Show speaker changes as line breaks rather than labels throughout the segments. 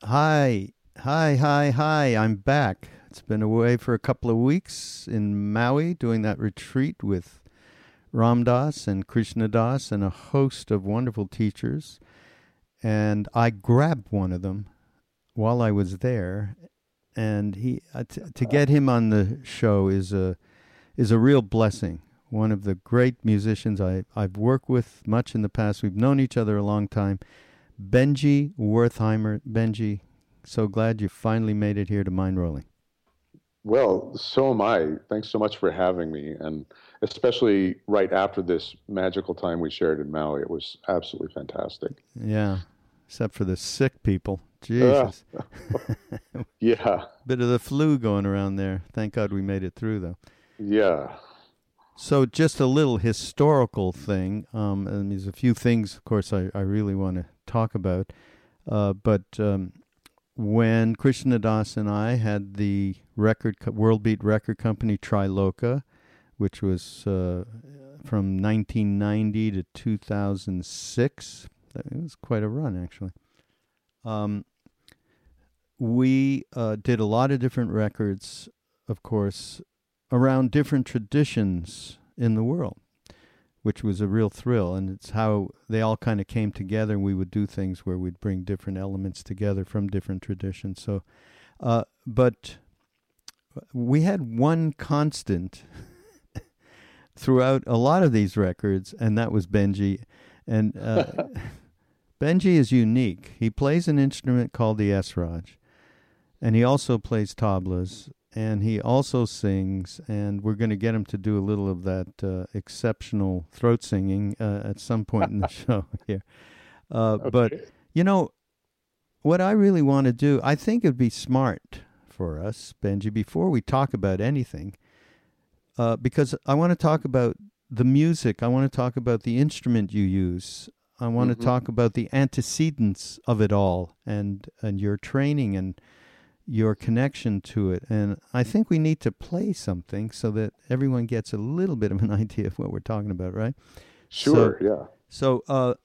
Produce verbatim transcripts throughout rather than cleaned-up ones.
Hi, hi, hi, hi. I'm back. It's been away for a couple of weeks in Maui doing that retreat with Ram Dass and Krishna Das and a host of wonderful teachers. And I grabbed one of them while I was there. And he uh, t- to get him on the show is a is a real blessing. One of the great musicians I, I've worked with much in the past. We've known each other a long time. Benji Wertheimer. Benji, so glad you finally made it here to Mind Rolling.
Well, so am I. Thanks so much for having me, and especially right after this magical time we shared in Maui. It was absolutely fantastic.
Yeah, except for the sick people.
Uh,
Jesus.
yeah,
Bit of the flu going around there. Thank God we made it through, though.
yeah.
So just a little historical thing. Um, and there's a few things, of course, I, I really want to talk about. Uh, but um, when Krishna Das and I had the record co- World Beat record company Triloka, which was uh, from nineteen ninety to two thousand six, it was quite a run, actually. Um, we uh, did a lot of different records, of course, around different traditions in the world, which was a real thrill. And it's how they all kind of came together, and we would do things where we'd bring different elements together from different traditions. So, uh, but we had one constant throughout a lot of these records, and that was Benji. And uh, Benji is unique. He plays an instrument called the esraj, and he also plays tablas, and he also sings, and we're going to get him to do a little of that uh, exceptional throat singing uh, at some point in the show here. Uh, but,
Okay.
you know, what I really want to do, I think it'd be smart for us, Benji, before we talk about anything, uh, because I want to talk about the music. I want to talk about the instrument you use. I want to
hmm
talk about the antecedents of it all and, and your training and your connection to it. And I think we need to play something so that everyone gets a little bit of an idea of what we're talking about, right? So,
Sure. Yeah.
so uh,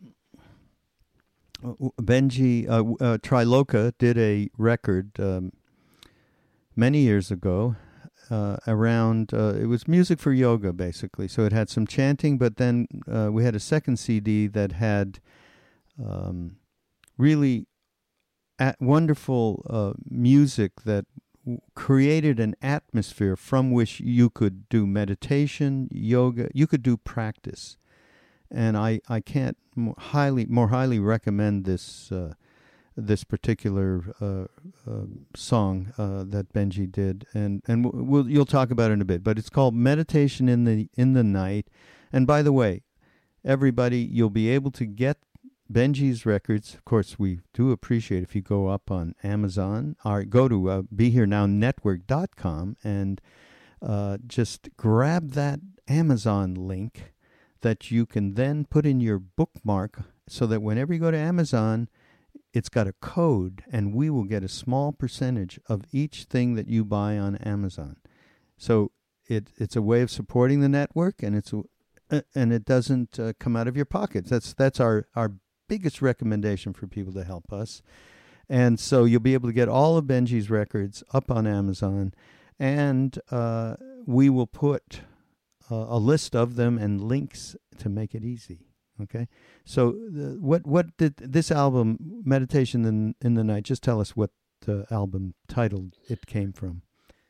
Benji uh, uh, Triloka did a record um, many years ago uh, around. Uh, it was music for yoga, basically. So it had some chanting, but then uh, we had a second C D that had um, really at wonderful uh, music that w- created an atmosphere from which you could do meditation, yoga, you could do practice. And I, I can't more highly more highly recommend this uh, this particular uh, uh, song uh, that Benji did, and and we'll, we'll you'll talk about it in a bit. But it's called Meditation in the in the Night. And by the way, everybody, you'll be able to get Benji's records. Of course, we do appreciate if you go up on Amazon or go to uh, be here now network dot com and uh, just grab that Amazon link that you can then put in your bookmark so that whenever you go to Amazon, it's got a code and we will get a small percentage of each thing that you buy on Amazon. So it it's a way of supporting the network, and it's a, uh, and it doesn't uh, come out of your pockets. That's that's our our biggest recommendation for people to help us. And so you'll be able to get all of Benji's records up on Amazon, and uh, we will put uh, a list of them and links to make it easy. Okay, so the, what what did this album, Meditation in, in the Night? Just tell us what the album title it came from.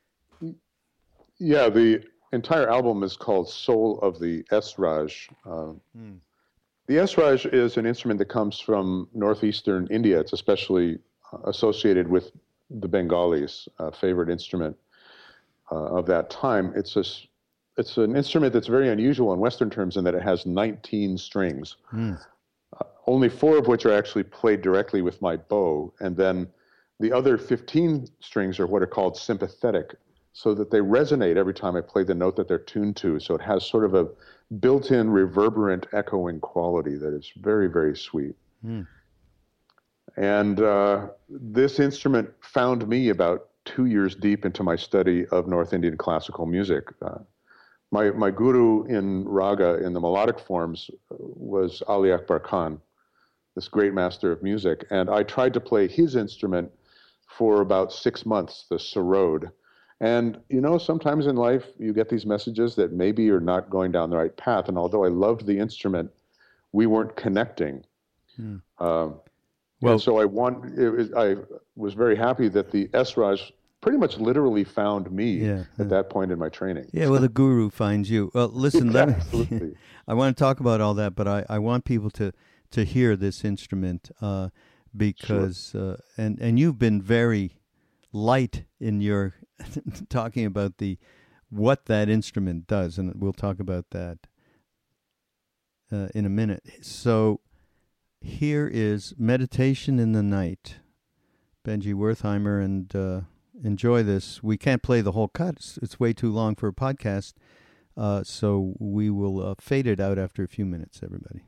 Yeah. The entire album is called Soul of the Esraj. Uh,
Hmm.
the Esraj is an instrument that comes from northeastern India. It's especially uh, associated with the Bengalis' uh, favorite instrument uh, of that time. It's a s- it's an instrument that's very unusual in Western terms in that it has nineteen strings,
Hmm.
only four of which are actually played directly with my bow, and then the other fifteen strings are what are called sympathetic, so that they resonate every time I play the note that they're tuned to. So it has sort of a built-in reverberant echoing quality that is very, very sweet.
Hmm.
And uh, this instrument found me about two years deep into my study of North Indian classical music. Uh, my, my guru in raga, in the melodic forms, uh, was Ali Akbar Khan, this great master of music. And I tried to play his instrument for about six months, the Sarod. And, you know, sometimes in life you get these messages that maybe you're not going down the right path. And although I loved the instrument, we weren't connecting.
Hmm.
Um,
Well-
and so I want, it was, I was very happy that the Esraj pretty much literally found me
Yeah,
at
uh,
that point in my training.
Yeah, well, the guru finds you. Well, listen, let me,
Absolutely.
I want to talk about all that, but I, I want people to, to hear this instrument uh, because, uh, and, and you've been very light in your talking about the what that instrument does, and we'll talk about that uh, in a minute. So here is Meditation in the Night, Benji Wertheimer, and uh, enjoy this. We can't play the whole cut. It's, it's way too long for a podcast, uh, so we will uh, fade it out after a few minutes, everybody.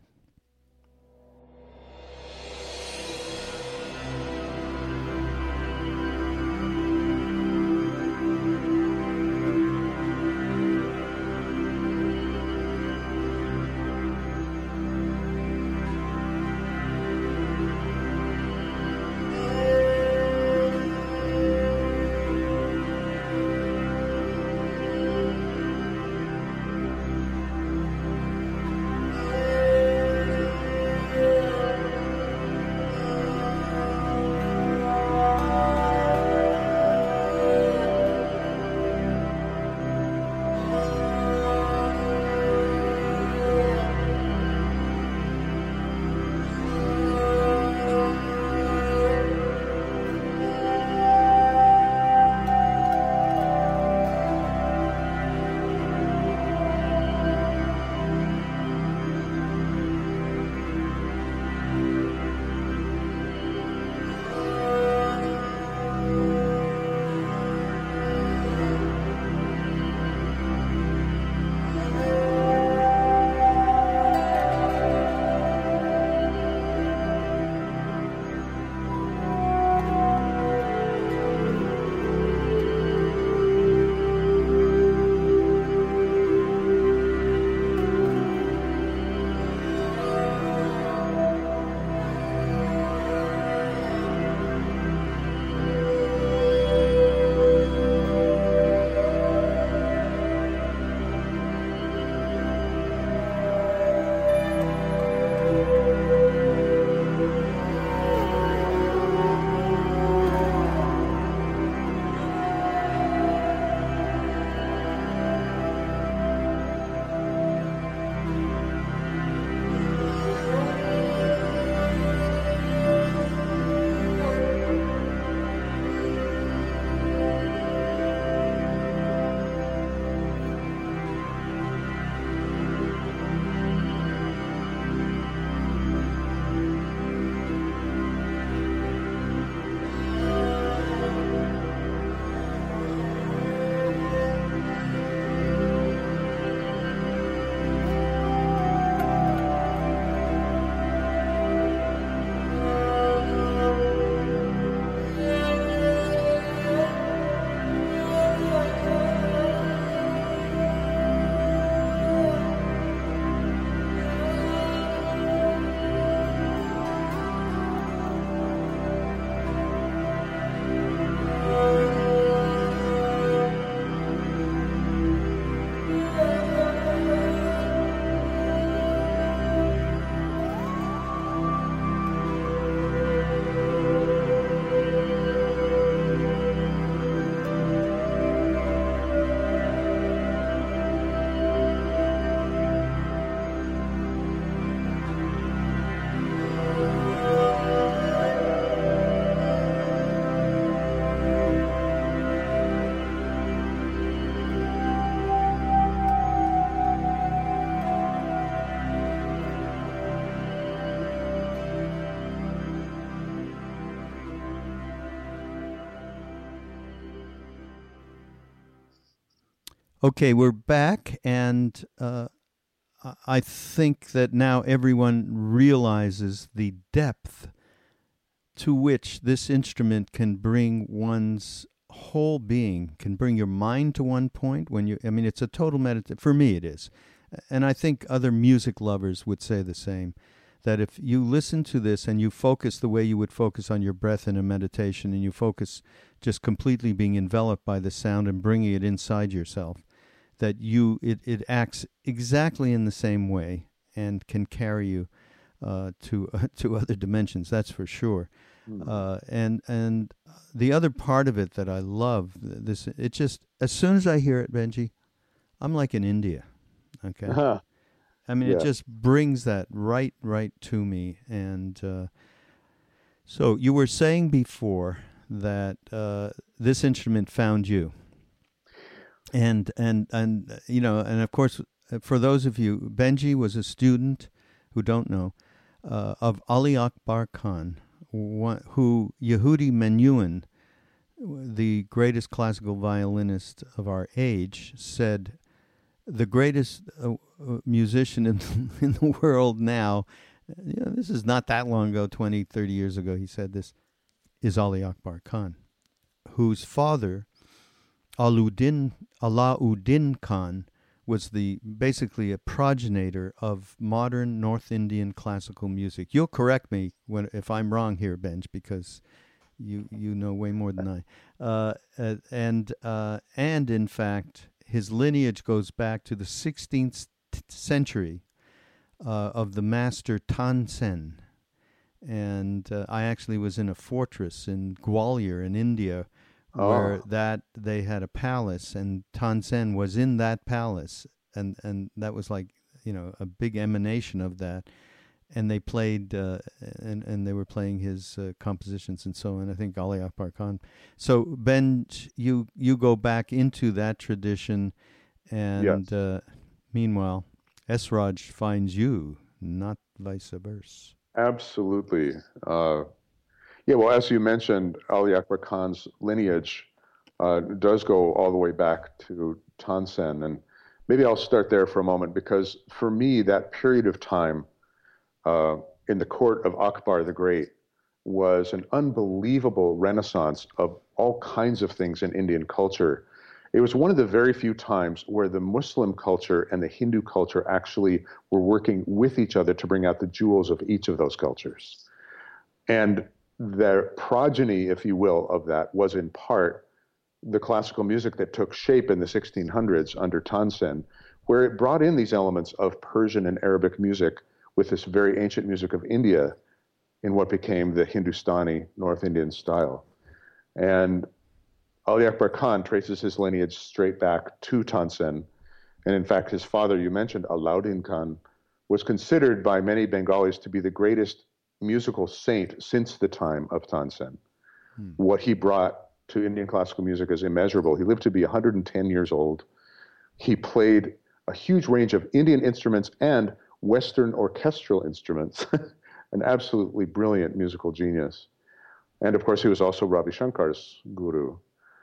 Okay, we're back, and uh, I think that now everyone realizes the depth to which this instrument can bring one's whole being, can bring your mind to one point. When you, I mean, it's a total meditation. For me, it is, and I think other music lovers would say the same. that if you listen to this and you focus the way you would focus on your breath in a meditation, and you focus just completely being enveloped by the sound and bringing it inside yourself, that you it, it acts exactly in the same way and can carry you uh, to uh, to other dimensions. That's for sure. Mm. Uh, and and the other part of it that I love, this it just as soon as I hear it, Benji, I'm like in India. Okay. Uh-huh. I mean, yeah. It just brings that right, right to me. And uh, so you were saying before that uh, this instrument found you, and and and you know, and of course, for those of you, Benji was a student who don't know uh, of Ali Akbar Khan, one, who Yehudi Menuhin, the greatest classical violinist of our age, said the greatest uh, musician in, in the world now, you know, this is not that long ago, twenty, thirty years ago, he said this, is Ali Akbar Khan, whose father, Alauddin, Alauddin Khan, was the basically a progenitor of modern North Indian classical music. You'll correct me when if I'm wrong here, Benj, because you you know way more than I. Uh, uh, and uh, and in fact, his lineage goes back to the sixteenth century uh, of the master Tansen. And uh, I actually was in a fortress in Gwalior in India where oh. that they had a palace, and Tansen was in that palace. And, and that was like, you know, a big emanation of that. And they played, uh, and, and they were playing his uh, compositions and so on. I think Ali Akbar Khan. So, Ben, you you go back into that tradition, and yes. uh, meanwhile, Esraj finds you, not vice versa.
Absolutely. Uh, yeah, well, as you mentioned, Ali Akbar Khan's lineage uh, does go all the way back to Tansen. And maybe I'll start there for a moment, because for me, that period of time Uh, in the court of Akbar the Great was an unbelievable renaissance of all kinds of things in Indian culture. It was one of the very few times where the Muslim culture and the Hindu culture actually were working with each other to bring out the jewels of each of those cultures. And the progeny, if you will, of that was in part the classical music that took shape in the sixteen hundreds under Tansen, where it brought in these elements of Persian and Arabic music with this very ancient music of India in what became the Hindustani North Indian style. And Ali Akbar Khan traces his lineage straight back to Tansen. And in fact, his father, you mentioned, Alauddin Khan, was considered by many Bengalis to be the greatest musical saint since the time of Tansen. Hmm. What he brought to Indian classical music is immeasurable. He lived to be one hundred ten years old. He played a huge range of Indian instruments and Western orchestral instruments, an absolutely brilliant musical genius. And of course, he was also Ravi Shankar's guru.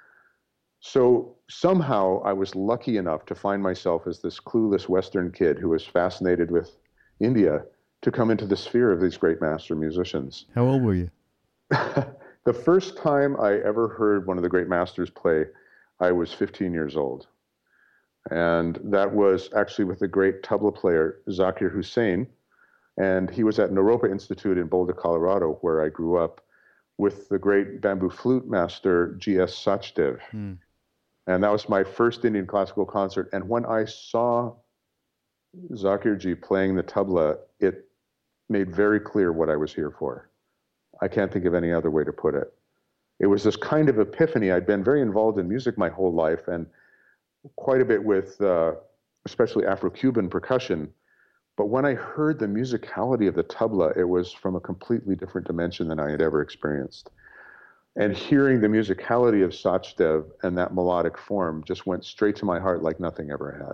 So somehow I was lucky enough to find myself as this clueless Western kid who was fascinated with India to come into the sphere of these great master musicians.
How old were you?
The first time I ever heard one of the great masters play, I was fifteen years old. And that was actually with the great tabla player, Zakir Hussain. And he was at Naropa Institute in Boulder, Colorado, where I grew up, with the great bamboo flute master, G S Sachdev. Hmm. And that was my first Indian classical concert. And when I saw Zakir Ji playing the tabla, it made very clear what I was here for. I can't think of any other way to put it. It was this kind of epiphany. I'd been very involved in music my whole life, and quite a bit with uh, especially Afro-Cuban percussion. But when I heard the musicality of the tabla, it was from a completely different dimension than I had ever experienced. And hearing the musicality of Sachdev and that melodic form just went straight to my heart like nothing ever had.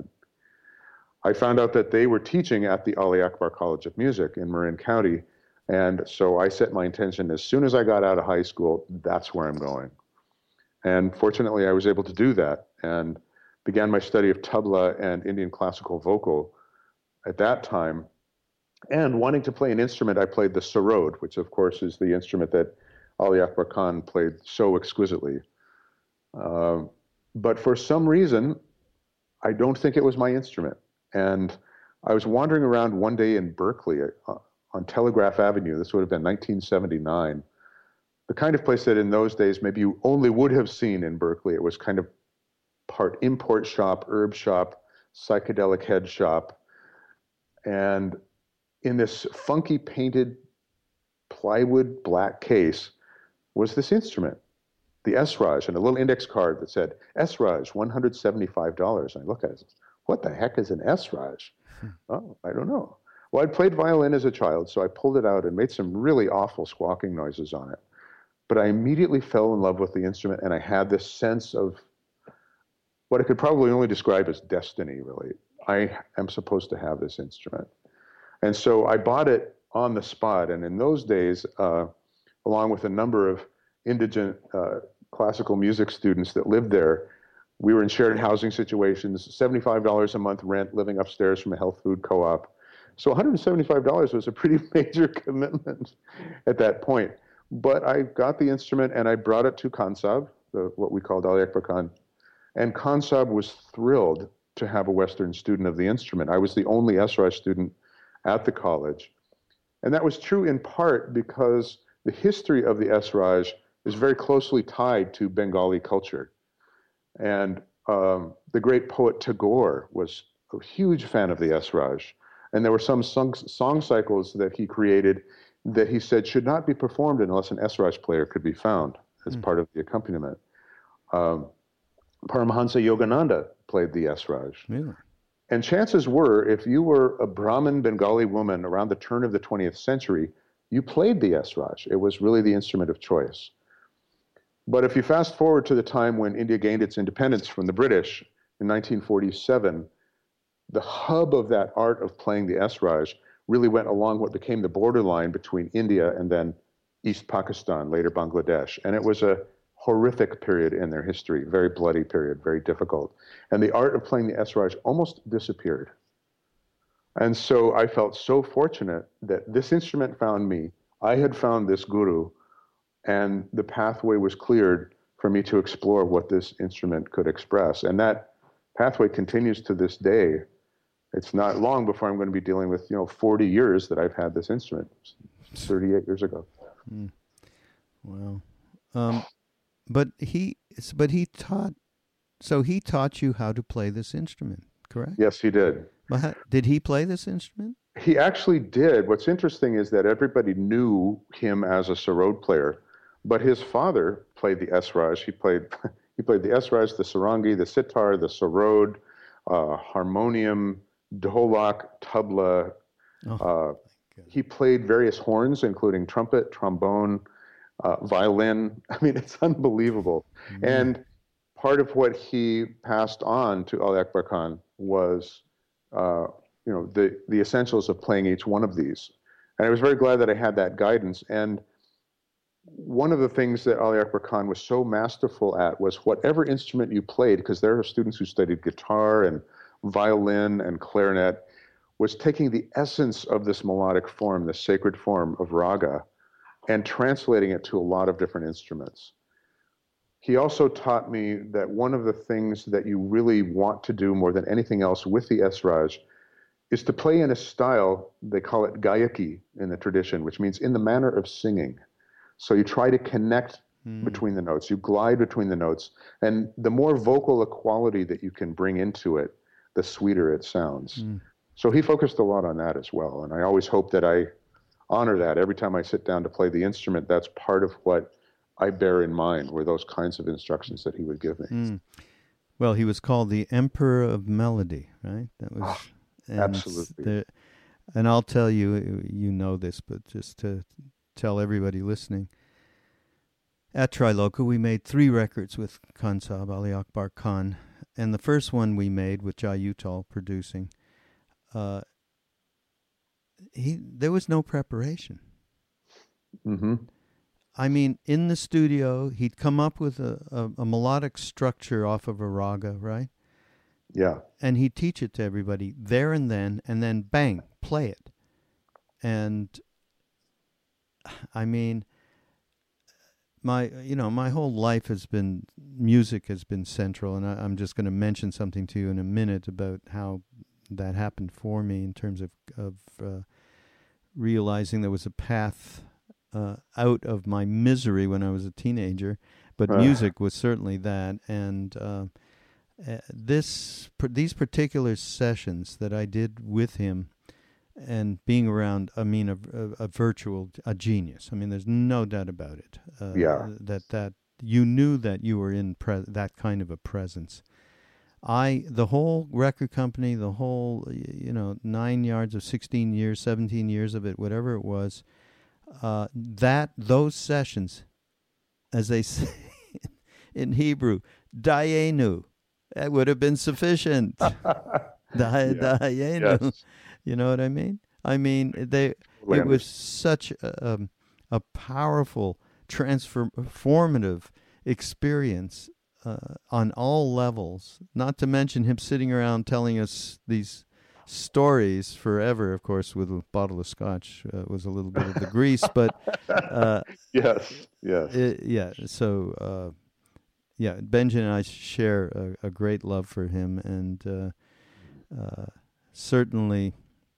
I found out that they were teaching at the Ali Akbar College of Music in Marin County. And so I set my intention, as soon as I got out of high school, that's where I'm going. And fortunately, I was able to do that, and began my study of tabla and Indian classical vocal at that time. And wanting to play an instrument, I played the sarod, which of course is the instrument that Ali Akbar Khan played so exquisitely. Uh, but for some reason, I don't think it was my instrument. And I was wandering around one day in Berkeley uh, on Telegraph Avenue. This would have been nineteen seventy-nine. The kind of place that in those days maybe you only would have seen in Berkeley. It was kind of part import shop, herb shop, psychedelic head shop. And in this funky painted plywood black case was this instrument, the S-Raj, and a little index card that said, S-Raj, one hundred seventy-five dollars. And I look at it and say, what the heck is an S-Raj? Hmm. Oh, I don't know. Well, I'd played violin as a child, so I pulled it out and made some really awful squawking noises on it. But I immediately fell in love with the instrument, and I had this sense of what I could probably only describe as destiny, really. I am supposed to have this instrument. And so I bought it on the spot, and in those days, uh, along with a number of indigent uh, classical music students that lived there, we were in shared housing situations, seventy-five dollars a month rent, living upstairs from a health food co-op. So one hundred seventy-five dollars was a pretty major commitment at that point. But I got the instrument and I brought it to Kansab, the, what we called Ali Akbar Khan. And Kansab was thrilled to have a Western student of the instrument. I was the only S-Raj student at the college. And that was true in part because the history of the S-Raj is very closely tied to Bengali culture. And um, the great poet Tagore was a huge fan of the S-Raj. And there were some song, song cycles that he created that he said should not be performed unless an S-Raj player could be found as mm. part of the accompaniment. Um, Paramahansa Yogananda played the S-Raj. Really? And chances were, if you were a Brahmin Bengali woman around the turn of the twentieth century, you played the S-Raj. It was really the instrument of choice. But if you fast forward to the time when India gained its independence from the British in nineteen forty-seven, the hub of that art of playing the S-Raj really went along what became the borderline between India and then East Pakistan, later Bangladesh. And it was a horrific period in their history, very bloody period, very difficult. And the art of playing the S-Raj almost disappeared. And so I felt so fortunate that this instrument found me. I had found this guru, and the pathway was cleared for me to explore what this instrument could express. And that pathway continues to this day. It's not long before I'm going to be dealing with, you know, forty years that I've had this instrument, thirty-eight years ago.
Mm. Wow. Um, but he, but he taught, so he taught you how to play this instrument, correct?
Yes, he did.
Well, how, did he play this instrument?
He actually did. What's interesting is that everybody knew him as a sarod player, but his father played the S-Raj. He played, he played the S-Raj, the sarangi, the sitar, the sarod, uh, harmonium, dholak, tabla. Oh, uh, he played various horns, including trumpet, trombone, uh, violin. I mean, it's unbelievable. Mm-hmm. And part of what he passed on to Ali Akbar Khan was, uh, you know, the, the essentials of playing each one of these. And I was very glad that I had that guidance. And one of the things that Ali Akbar Khan was so masterful at was whatever instrument you played, because there are students who studied guitar and violin and clarinet, was taking the essence of this melodic form, the sacred form of raga, and translating it to a lot of different instruments. He also taught me that one of the things that you really want to do more than anything else with the S-Raj is to play in a style, they call it gayaki in the tradition, which means in the manner of singing. So you try to connect mm. between the notes, you glide between the notes, and the more vocal a quality that you can bring into it, the sweeter it sounds. Mm. So he focused a lot on that as well. And I always hope that I honor that. Every time I sit down to play the instrument, that's part of what I bear in mind, were those kinds of instructions that he would give me.
Mm. Well, he was called the Emperor of Melody, right? That was
oh, and absolutely.
The, and I'll tell you, you know this, but just to tell everybody listening, at Triloka, we made three records with Kansab, Ali Akbar Khan. And the first one we made with Jai Uttal producing, uh, he there was no preparation.
Mm-hmm.
I mean, in the studio, he'd come up with a, a, a melodic structure off of a raga, right?
Yeah.
And he'd teach it to everybody there and then, and then bang, play it. And I mean, my you know my whole life has been, music has been central, and I, I'm just going to mention something to you in a minute about how that happened for me in terms of of uh, realizing there was a path uh, out of my misery when I was a teenager, but
Uh,
music was certainly that. And uh, uh, this these particular sessions that I did with him, and being around, I mean, a, a, a virtual a genius. I mean, there's no doubt about it. Uh,
yeah.
that that you knew that you were in pre- that kind of a presence. I the whole record company, the whole you know nine yards of sixteen years, seventeen years of it, whatever it was. Uh, that those sessions, as they say in Hebrew, dayenu, that would have been sufficient. Day,
Yeah.
dayenu,
Yes.
you know what I mean? I mean they.
Totally
It was
understand.
such a, um, a powerful, transformative experience uh, on all levels. Not to mention him sitting around telling us these stories forever. Of course, with a bottle of scotch uh, was a little bit of the grease, but uh,
Yes. Yes.
it, yeah. So uh, yeah, Benji and I share a, a great love for him, and uh, uh, certainly.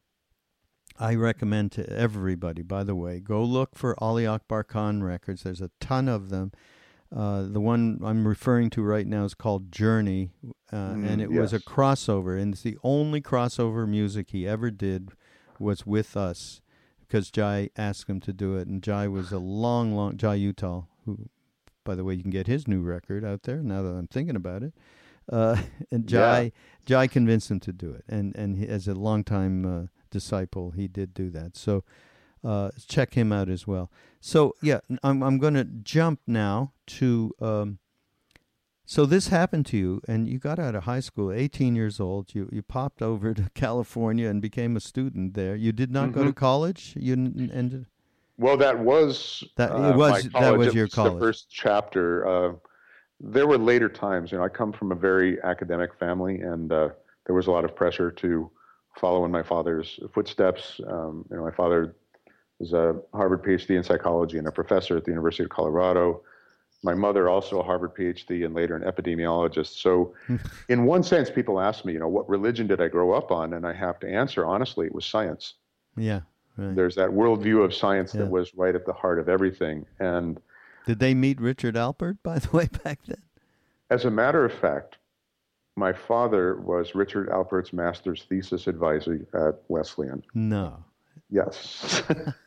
I recommend to everybody, by the way, go look for Ali Akbar Khan records. There's a ton of them. Uh, the one I'm referring to right now is called Journey, uh,
Mm,
and it was a
yes.
crossover, and it's the only crossover music he ever did was with us, because Jai asked him to do it, and Jai was a long, long, Jai Uttal, who, by the way, you can get his new record out there, now that I'm thinking about it. Uh, and
Yeah.
Jai, Jai convinced him to do it, and, and he, as a longtime uh, disciple, he did do that. So uh, check him out as well. So yeah, I'm I'm going to jump now to. Um, so this happened to you, and you got out of high school, eighteen years old. You you popped over to California and became a student there. You did not go
hmm
to college. You n- ended
Well, that was
that. It
uh, my
was that
college,
was
at
your
least the
college.
first chapter. Uh, there were later times. You know, I come from a very academic family, and uh, there was a lot of pressure to follow in my father's footsteps. Um, you know, my father was a Harvard PhD in psychology and a professor at the University of Colorado. My mother also a Harvard PhD and later an epidemiologist. So, in one sense, people ask me, you know, what religion did I grow up on? And I have to answer honestly, it was science.
Yeah, right.
There's that worldview of science that
Yeah.
was right at the heart of everything. And
Did they meet Richard Alpert, by the way, back then?
as a matter of fact, my father was Richard Alpert's master's thesis advisor at Wesleyan.
No.
Yes.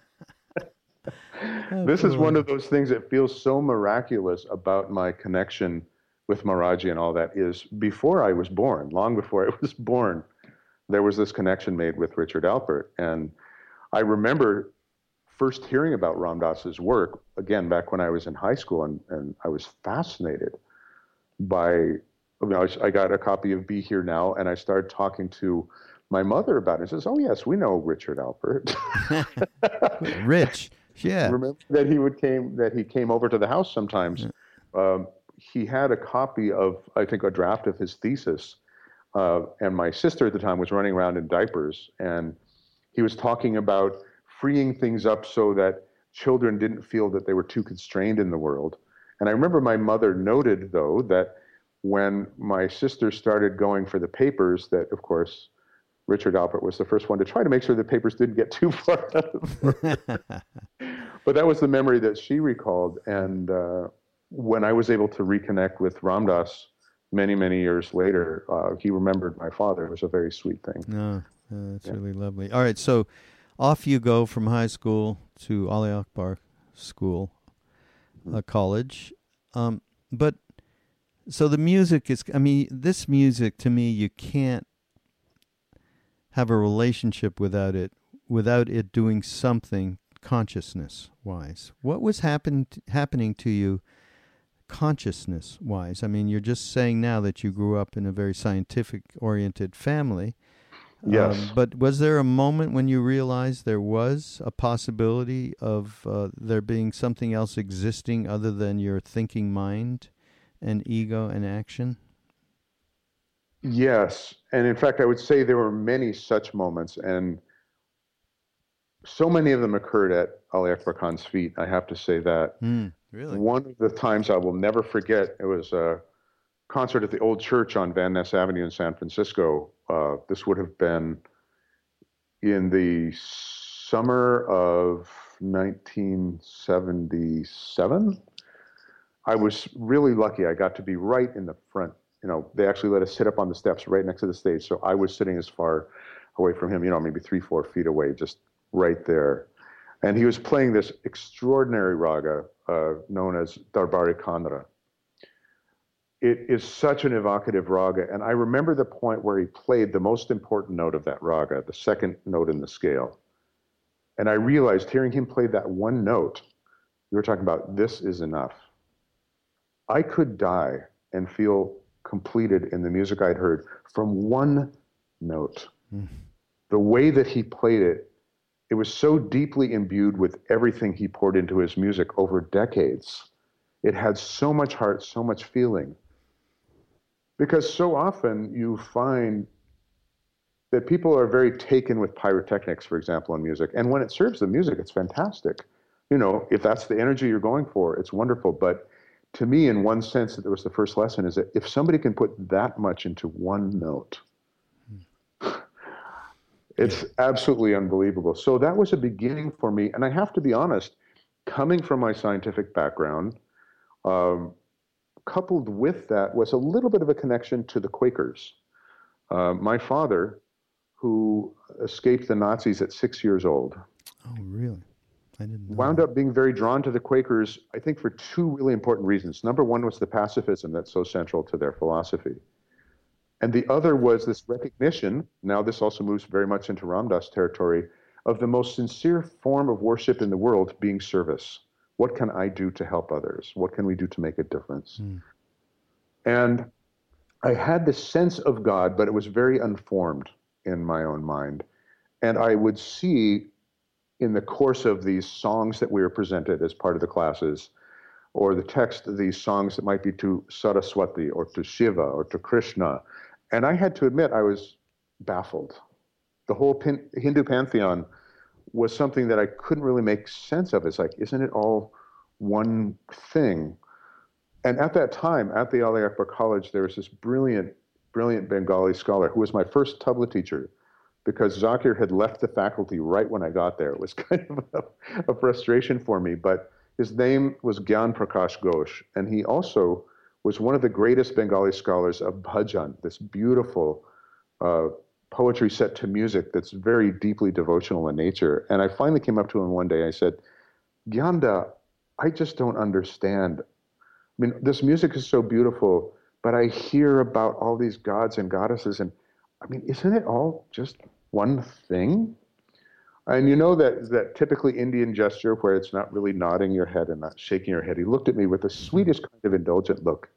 Oh,
This is one
boy.
of those things that feels so miraculous about my connection with Maharaji and all that is before I was born, long before I was born, there was this connection made with Richard Alpert. And I remember first hearing about Ram Dass's work, again, back when I was in high school, and, and I was fascinated by, you know, I, I got a copy of Be Here Now, and I started talking to my mother about it. She says, oh, yes, we know Richard Alpert.
Rich. Yeah.
Remember that he would came that he came over to the house sometimes.
Yeah.
Um, he had a copy of, I think, a draft of his thesis, uh, and my sister at the time was running around in diapers, and he was talking about freeing things up so that children didn't feel that they were too constrained in the world. And I remember my mother noted, though, that when my sister started going for the papers, that of course Richard Alpert was the first one to try to make sure the papers didn't get too far out of her. But that was the memory that she recalled. And uh, when I was able to reconnect with Ram Dass many, many years later, uh, he remembered my father. It was a very sweet thing.
No, uh, that's
Yeah.
really lovely. All right, so off you go from high school to Ali Akbar School, uh, college. Um, but so the music is, I mean, this music to me, you can't have a relationship without it, without it doing something consciousness-wise. What was happen, happening to you consciousness-wise? I mean, you're just saying now that you grew up in a very scientific-oriented family.
Yes.
Um, but was there a moment when you realized there was a possibility of uh, there being something else existing other than your thinking mind and ego and action?
Yes. And in fact, I would say there were many such moments, and so many of them occurred at Ali Akbar Khan's feet. I have to say that.
Mm, really?
One of the times I will never forget, it was a concert at the Old Church on Van Ness Avenue in San Francisco. Uh, this would have been in the summer of nineteen seventy-seven. I was really lucky. I got to be right in the front. You know, they actually let us sit up on the steps right next to the stage. So I was sitting as far away from him, you know, maybe three, four feet away, just right there. And he was playing this extraordinary raga uh, known as Darbari Kanra. It is such an evocative raga. And I remember the point where he played the most important note of that raga, the second note in the scale. And I realized hearing him play that one note, we were talking about this is enough. I could die and feel completed in the music I'd heard from one note. Mm. The way that he played it, it was so deeply imbued with everything he poured into his music over decades. It had so much heart, so much feeling. Because so often you find that people are very taken with pyrotechnics, for example, in music. And when it serves the music, it's fantastic. You know, if that's the energy you're going for, it's wonderful. But to me, in one sense, that was the first lesson, is that if somebody can put that much into one note, it's absolutely unbelievable. So that was a beginning for me. And I have to be honest, coming from my scientific background, um, coupled with that was a little bit of a connection to the Quakers. Uh, my father, who escaped the Nazis at six years old.
Oh, really? I didn't know
wound
that.
up being very drawn to the Quakers, I think, for two really important reasons. Number one was the pacifism that's so central to their philosophy. And the other was this recognition, now this also moves very much into Ram Dass territory, of the most sincere form of worship in the world being service. What can I do to help others? What can we do to make a difference? Mm. And I had this sense of God, but it was very unformed in my own mind. And I would see in the course of these songs that we were presented as part of the classes, or the text of these songs that might be to Saraswati or to Shiva or to Krishna. And I had to admit, I was baffled. The whole pin- Hindu pantheon was something that I couldn't really make sense of. It's like, isn't it all one thing? And at that time, at the Ali Akbar College, there was this brilliant, brilliant Bengali scholar who was my first tabla teacher, because Zakir had left the faculty right when I got there. It was kind of a, a frustration for me, but his name was Gyan Prakash Ghosh, and he also was one of the greatest Bengali scholars of bhajan, this beautiful uh, poetry set to music that's very deeply devotional in nature. And I finally came up to him one day, I said, Gyanda, I just don't understand. I mean, this music is so beautiful, but I hear about all these gods and goddesses, and I mean, isn't it all just one thing? And you know that that typically Indian gesture where it's not really nodding your head and not shaking your head. He looked at me with the sweetest kind of indulgent look.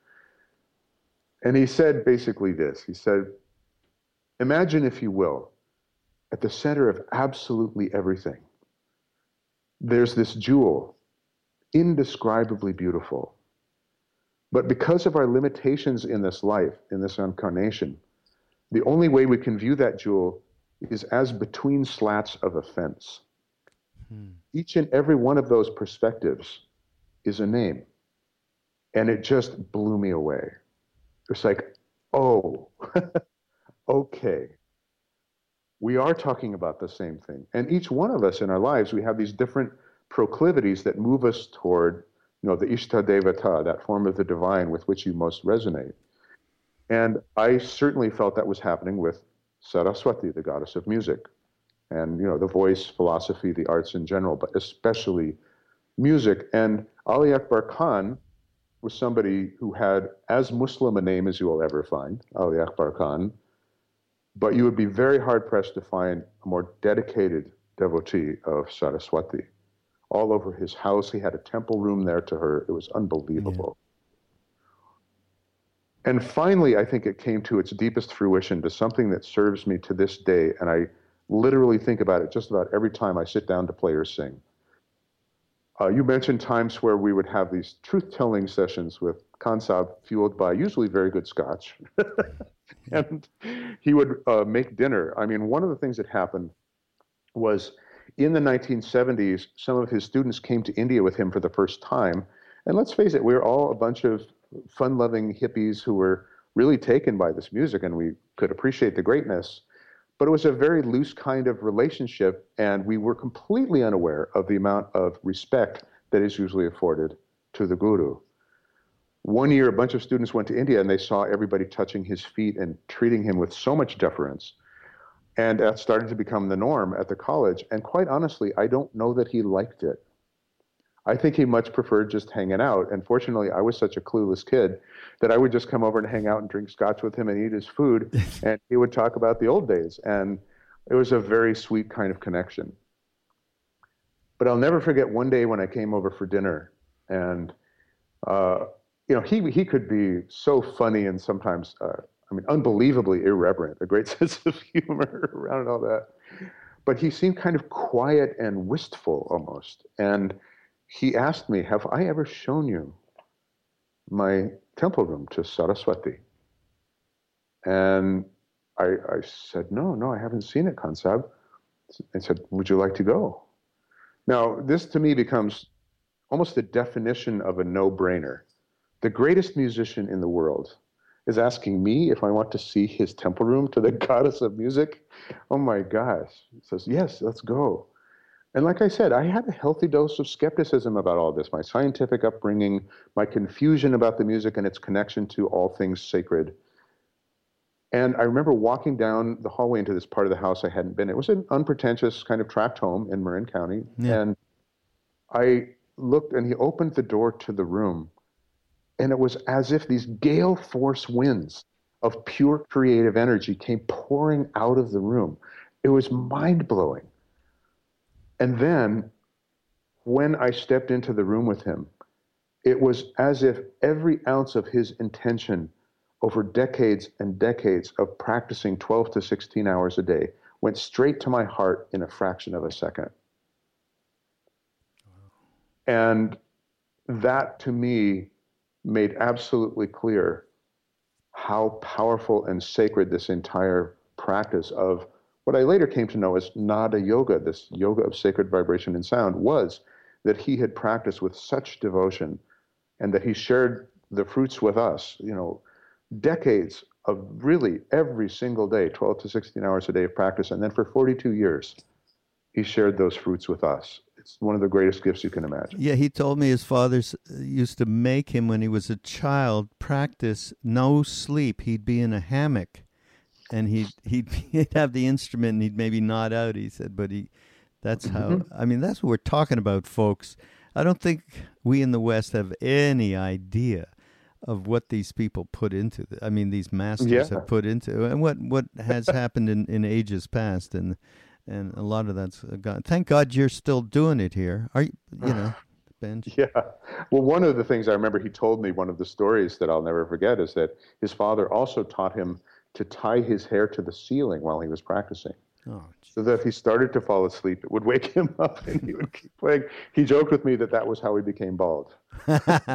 And he said basically this. He said, imagine, if you will, at the center of absolutely everything, there's this jewel, indescribably beautiful. But because of our limitations in this life, in this incarnation, the only way we can view that jewel is as between slats of a fence. Hmm. Each and every one of those perspectives is a name. And it just blew me away. It's like, oh, okay. We are talking about the same thing. And each one of us in our lives, we have these different proclivities that move us toward, you know, the Ishta Devata, that form of the divine with which you most resonate. And I certainly felt that was happening with Saraswati, the goddess of music, and, you know, the voice, philosophy, the arts in general, but especially music. And Ali Akbar Khan was somebody who had as Muslim a name as you will ever find, Ali Akbar Khan, but you would be very hard-pressed to find a more dedicated devotee of Saraswati. All over his house, he had a temple room there to her. It was unbelievable. Yeah. And finally, I think it came to its deepest fruition, to something that serves me to this day, and I literally think about it just about every time I sit down to play or sing. Uh, you mentioned times where we would have these truth-telling sessions with Khan Sahib, fueled by usually very good scotch. And he would uh, make dinner. I mean, one of the things that happened was in the nineteen seventies, some of his students came to India with him for the first time. And let's face it, we were all a bunch of fun-loving hippies who were really taken by this music, and we could appreciate the greatness. But it was a very loose kind of relationship, and we were completely unaware of the amount of respect that is usually afforded to the guru. One year, a bunch of students went to India, and they saw everybody touching his feet and treating him with so much deference. And that started to become the norm at the college. And quite honestly, I don't know that he liked it. I think he much preferred just hanging out. And fortunately, I was such a clueless kid that I would just come over and hang out and drink scotch with him and eat his food. And he would talk about the old days. And it was a very sweet kind of connection. But I'll never forget one day when I came over for dinner. And, uh, you know, he, he could be so funny and sometimes, uh, I mean, unbelievably irreverent, a great sense of humor around all that. But he seemed kind of quiet and wistful almost. And he asked me, have I ever shown you my temple room to Saraswati? And I, I said, no, no, I haven't seen it, Kansab. I said, would you like to go? Now, this to me becomes almost the definition of a no-brainer. The greatest musician in the world is asking me if I want to see his temple room to the goddess of music. Oh my gosh. He says, yes, let's go. And like I said, I had a healthy dose of skepticism about all this, my scientific upbringing, my confusion about the music and its connection to all things sacred. And I remember walking down the hallway into this part of the house I hadn't been. It was an unpretentious kind of tract home in Marin County. Yeah. And I looked, and he opened the door to the room, and it was as if these gale force winds of pure creative energy came pouring out of the room. It was mind-blowing. And then when I stepped into the room with him, it was as if every ounce of his intention over decades and decades of practicing twelve to sixteen hours a day went straight to my heart in a fraction of a second. Wow. And that to me made absolutely clear how powerful and sacred this entire practice of what I later came to know as Nada Yoga, this yoga of sacred vibration and sound, was, that he had practiced with such devotion and that he shared the fruits with us, you know, decades of really every single day, twelve to sixteen hours a day of practice. And then for forty-two years, he shared those fruits with us. It's one of the greatest gifts you can imagine.
Yeah, he told me his father used to make him, when he was a child, practice no sleep. He'd be in a hammock, and he'd he'd, he'd have the instrument, and he'd maybe nod out, he said, but he, that's how, mm-hmm. I mean, that's what we're talking about, folks. I don't think we in the West have any idea of what these people put into the, I mean, these masters yeah. have put into, and what, what has happened in, in ages past, and and a lot of that's gone. Thank God you're still doing it here. Are you, you know, Benj?
Yeah. Well, one of the things I remember he told me, one of the stories that I'll never forget, is that his father also taught him to tie his hair to the ceiling while he was practicing. Oh, so that if he started to fall asleep, it would wake him up and he would keep playing. He joked with me that that was how he became bald. Yeah.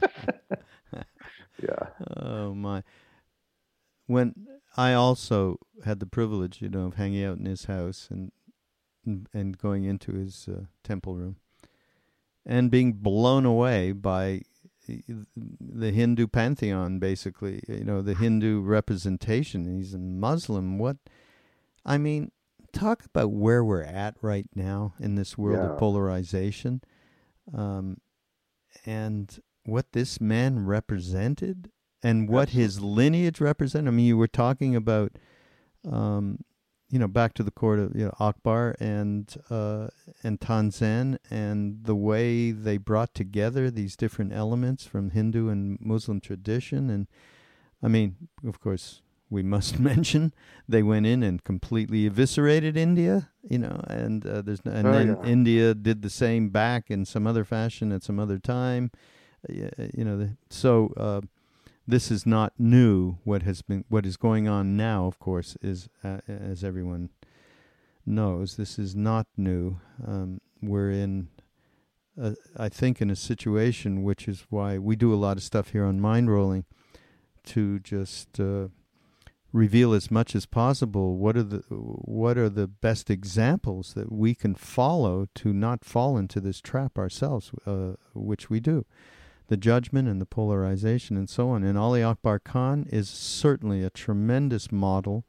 Oh, my. When I also had the privilege, you know, of hanging out in his house and and going into his uh, temple room and being blown away by the Hindu pantheon, basically, you know, the Hindu representation. He's a Muslim. What, I mean, talk about where we're at right now in this world yeah. of polarization, um, and what this man represented and what Absolutely. His lineage represented. I mean, you were talking about, um, you know, back to the court of, you know, Akbar and uh, and Tanzen, and the way they brought together these different elements from Hindu and Muslim tradition. And I mean, of course, we must mention they went in and completely eviscerated India, you know, and uh, there's and oh, then yeah. India did the same back in some other fashion at some other time, uh, you know. The, so. Uh, This is not new. What has been, what is going on now, of course, is, uh, as everyone knows, this is not new. Um, we're in, a, I think, in a situation, which is why we do a lot of stuff here on Mind Rolling, to just uh, reveal as much as possible what are the what are the best examples that we can follow to not fall into this trap ourselves, uh, which we do. The judgment and the polarization and so on. And Ali Akbar Khan is certainly a tremendous model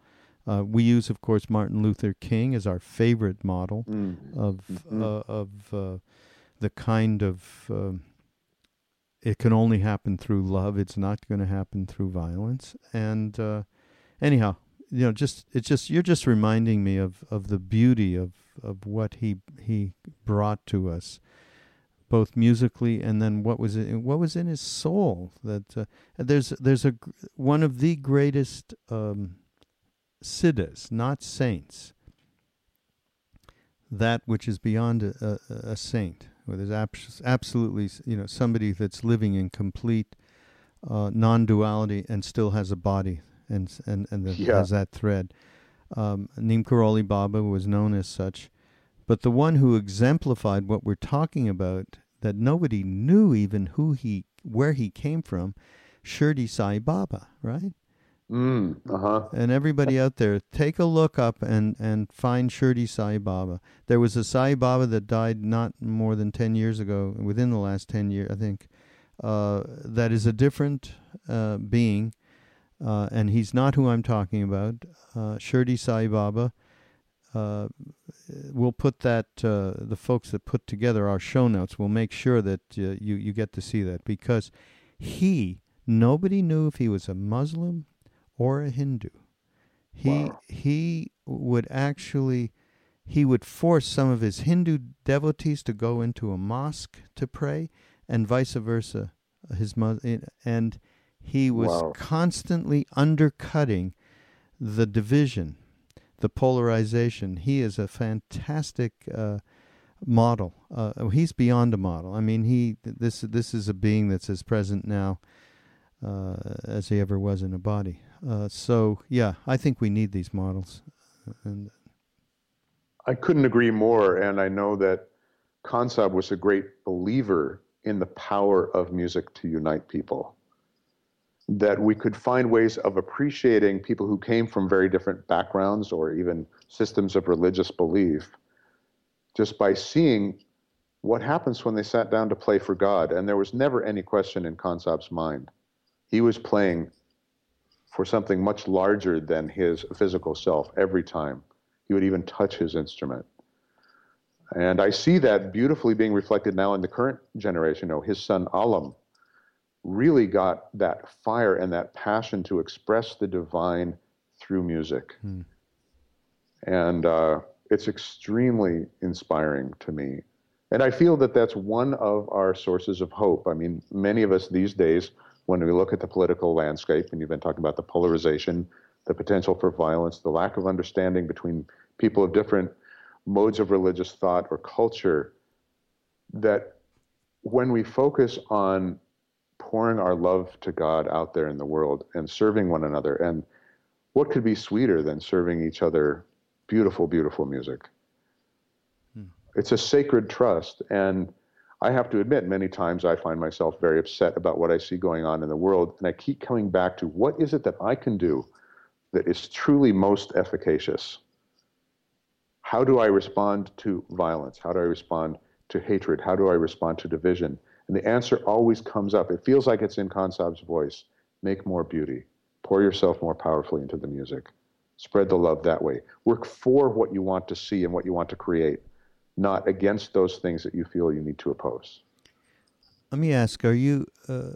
Uh, we use, of course, Martin Luther King as our favorite model
Mm.
of
Mm-hmm.
uh, of uh, the kind of um, it can only happen through love. It's not going to happen through violence. And uh, anyhow, you know, just it's just you're just reminding me of, of the beauty of, of what he he brought to us, both musically and then what was it, what was in his soul. That uh, there's there's a one of the greatest um, siddhas, not saints. That which is beyond a, a, a saint, where there's abs- absolutely, you know, somebody that's living in complete uh, non-duality and still has a body and and and that
Yeah.
has that thread. Um, Neem Karoli Baba was known as such, but the one who exemplified what we're talking about, that nobody knew even who he, where he came from, Shirdi Sai Baba, right?
Mm. Uh-huh.
And everybody out there, take a look up and, and find Shirdi Sai Baba. There was a Sai Baba that died not more than ten years ago, within the last ten years, I think, uh, that is a different uh, being, uh, and he's not who I'm talking about. Uh, Shirdi Sai Baba, uh, we'll put that, uh, the folks that put together our show notes will make sure that uh, you, you get to see that, because he, nobody knew if he was a Muslim or a Hindu. He
Wow.
he would actually he would force some of his Hindu devotees to go into a mosque to pray, and vice versa. His mother, and he was
Wow.
constantly undercutting the division, the polarization. He is a fantastic uh, model. Uh, he's beyond a model. I mean, he this this is a being that's as present now uh, as he ever was in a body. Uh, so, yeah, I think we need these models. And
I couldn't agree more, and I know that Kansab was a great believer in the power of music to unite people. That we could find ways of appreciating people who came from very different backgrounds or even systems of religious belief just by seeing what happens when they sat down to play for God. And there was never any question in Kansab's mind. He was playing for something much larger than his physical self every time. He would even touch his instrument. And I see that beautifully being reflected now in the current generation. You know, his son Alam really got that fire and that passion to express the divine through music.
Hmm.
And uh, it's extremely inspiring to me. And I feel that that's one of our sources of hope. I mean, many of us these days, when we look at the political landscape, and you've been talking about the polarization, the potential for violence, the lack of understanding between people of different modes of religious thought or culture, that when we focus on pouring our love to God out there in the world and serving one another, and what could be sweeter than serving each other beautiful, beautiful music? Hmm. It's a sacred trust, and I have to admit, many times I find myself very upset about what I see going on in the world, and I keep coming back to what is it that I can do that is truly most efficacious? How do I respond to violence? How do I respond to hatred? How do I respond to division? And the answer always comes up. It feels like it's in Kansab's voice. Make more beauty. Pour yourself more powerfully into the music. Spread the love that way. Work for what you want to see and what you want to create, not against those things that you feel you need to oppose.
Let me ask, are you, uh,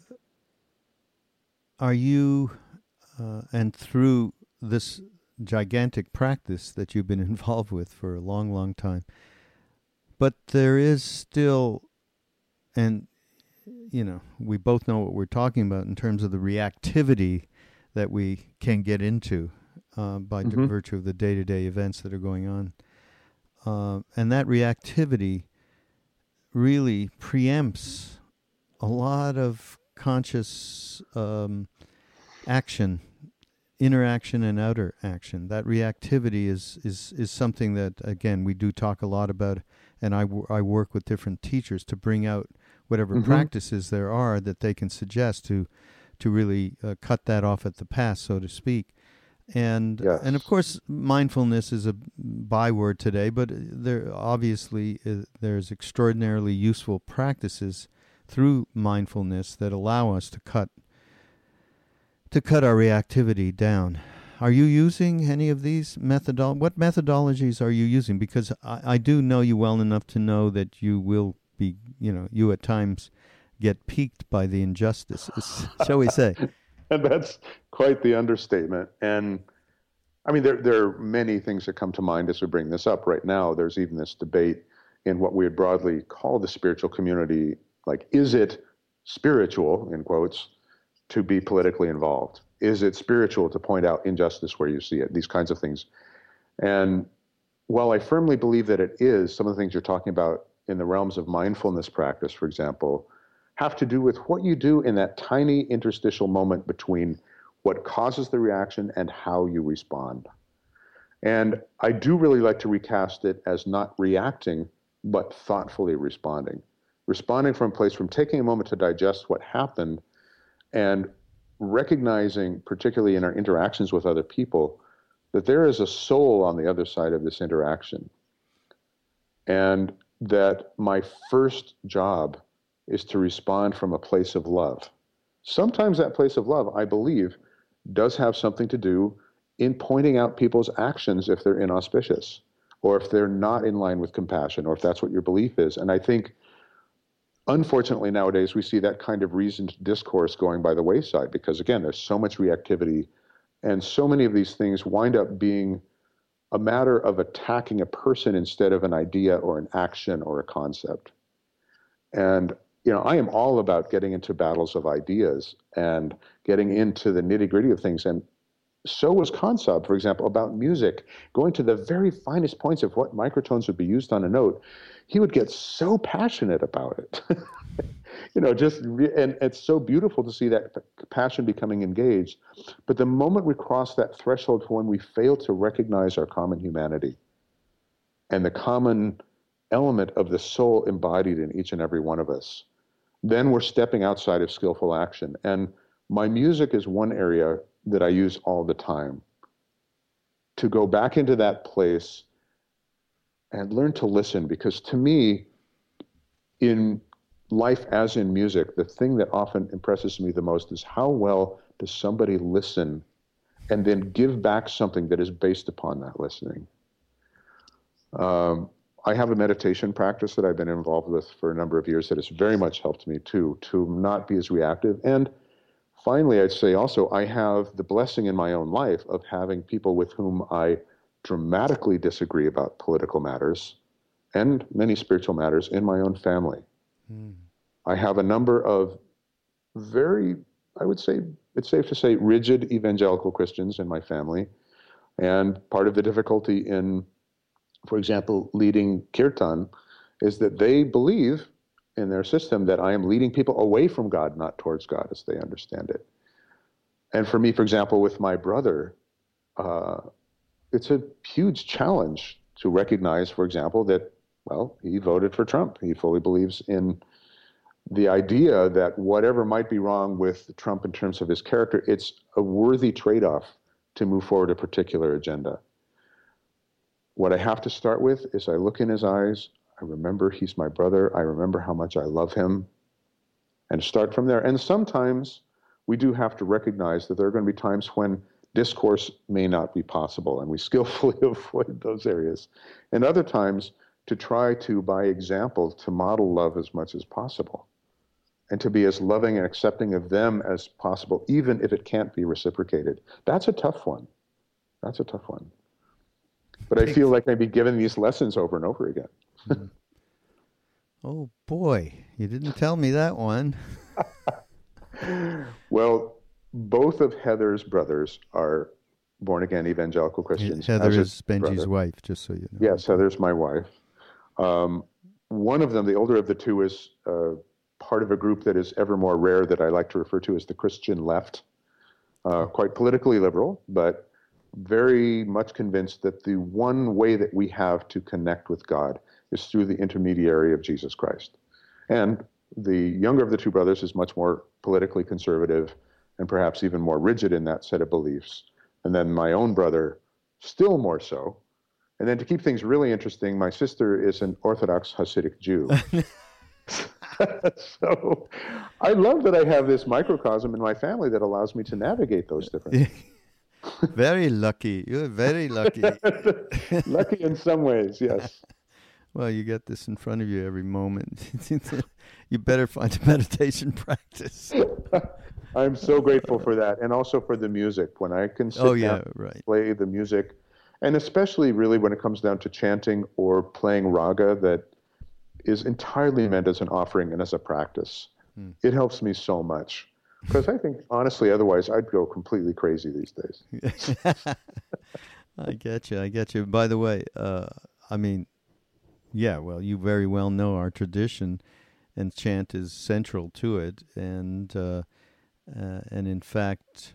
are you, uh, and through this gigantic practice that you've been involved with for a long, long time, but there is still, and, you know, we both know what we're talking about in terms of the reactivity that we can get into uh, by
Mm-hmm.
virtue of the day-to-day events that are going on. Uh, and that reactivity really preempts a lot of conscious um, action, interaction and outer action. That reactivity is, is, is something that, again, we do talk a lot about, and I, w- I work with different teachers to bring out whatever
Mm-hmm.
practices there are that they can suggest to to really uh, cut that off at the pass, so to speak. And
Yes.
and of course, mindfulness is a byword today, but there obviously uh, there's extraordinarily useful practices through mindfulness that allow us to cut to cut our reactivity down. are you using any of these methodol? What methodologies are you using? Because I, I do know you well enough to know that you will be, you know, you at times get piqued by the injustices, shall we say.
And that's quite the understatement. And I mean, there, there are many things that come to mind as we bring this up right now. There's even this debate in what we would broadly call the spiritual community. Like, is it spiritual, in quotes, to be politically involved? Is it spiritual to point out injustice where you see it? These kinds of things. And while I firmly believe that it is, some of the things you're talking about in the realms of mindfulness practice, for example, have to do with what you do in that tiny interstitial moment between what causes the reaction and how you respond. And I do really like to recast it as not reacting, but thoughtfully responding. Responding from a place from taking a moment to digest what happened and recognizing, particularly in our interactions with other people, that there is a soul on the other side of this interaction. And that my first job is to respond from a place of love. Sometimes that place of love, I believe, does have something to do in pointing out people's actions if they're inauspicious, or if they're not in line with compassion, or if that's what your belief is. And I think, unfortunately, nowadays we see that kind of reasoned discourse going by the wayside because, again, there's so much reactivity, and so many of these things wind up being a matter of attacking a person instead of an idea or an action or a concept. And you know, I am all about getting into battles of ideas and getting into the nitty-gritty of things. And so was Consub, for example, about music, going to the very finest points of what microtones would be used on a note. He would get so passionate about it. you know, just, re- and it's so beautiful to see that passion becoming engaged. But the moment we cross that threshold for when we fail to recognize our common humanity and the common element of the soul embodied in each and every one of us, then we're stepping outside of skillful action. And my music is one area that I use all the time to go back into that place and learn to listen. Because to me, in life as in music, the thing that often impresses me the most is how well does somebody listen and then give back something that is based upon that listening. Um, I have a meditation practice that I've been involved with for a number of years that has very much helped me too, to not be as reactive. And finally, I'd say also, I have the blessing in my own life of having people with whom I dramatically disagree about political matters and many spiritual matters in my own family. Mm. I have a number of very, I would say, it's safe to say, rigid evangelical Christians in my family. And part of the difficulty in, for example, leading kirtan is that they believe in their system that I am leading people away from God, not towards God, as they understand it. And for me, for example, with my brother, uh, it's a huge challenge to recognize, for example, that, well, he voted for Trump. He fully believes in the idea that whatever might be wrong with Trump in terms of his character, it's a worthy trade-off to move forward a particular agenda. What I have to start with is I look in his eyes, I remember he's my brother, I remember how much I love him, and start from there. And sometimes we do have to recognize that there are going to be times when discourse may not be possible, and we skillfully avoid those areas. And other times to try to, by example, to model love as much as possible, and to be as loving and accepting of them as possible, even if it can't be reciprocated. That's a tough one. That's a tough one. But I feel like I'd be given these lessons over and over again.
mm. Oh, boy. You didn't tell me that one.
Well, both of Heather's brothers are born-again evangelical Christians.
Heather is Benji's brother. wife, just so you know.
Yes, Heather's my wife. Um, one of them, the older of the two, is uh, part of a group that is ever more rare that I like to refer to as the Christian left. Uh, quite politically liberal, but very much convinced that the one way that we have to connect with God is through the intermediary of Jesus Christ. And the younger of the two brothers is much more politically conservative and perhaps even more rigid in that set of beliefs. And then my own brother, still more so. And then to keep things really interesting, my sister is an Orthodox Hasidic Jew. So I love that I have this microcosm in my family that allows me to navigate those different things.
Very lucky. You're very lucky.
Lucky in some ways, yes.
Well, you get this in front of you every moment. You better find a meditation practice.
I'm so grateful for that, and also for the music. When I can sit
Oh,
down
yeah,
and
right.
play the music, and especially really when it comes down to chanting or playing raga that is entirely meant as an offering and as a practice,
Hmm.
it helps me so much. Because I think, honestly, otherwise I'd go completely crazy these days.
I get you. I get you. By the way, uh, I mean, yeah, well, you very well know our tradition, and chant is central to it. And uh, uh, and in fact,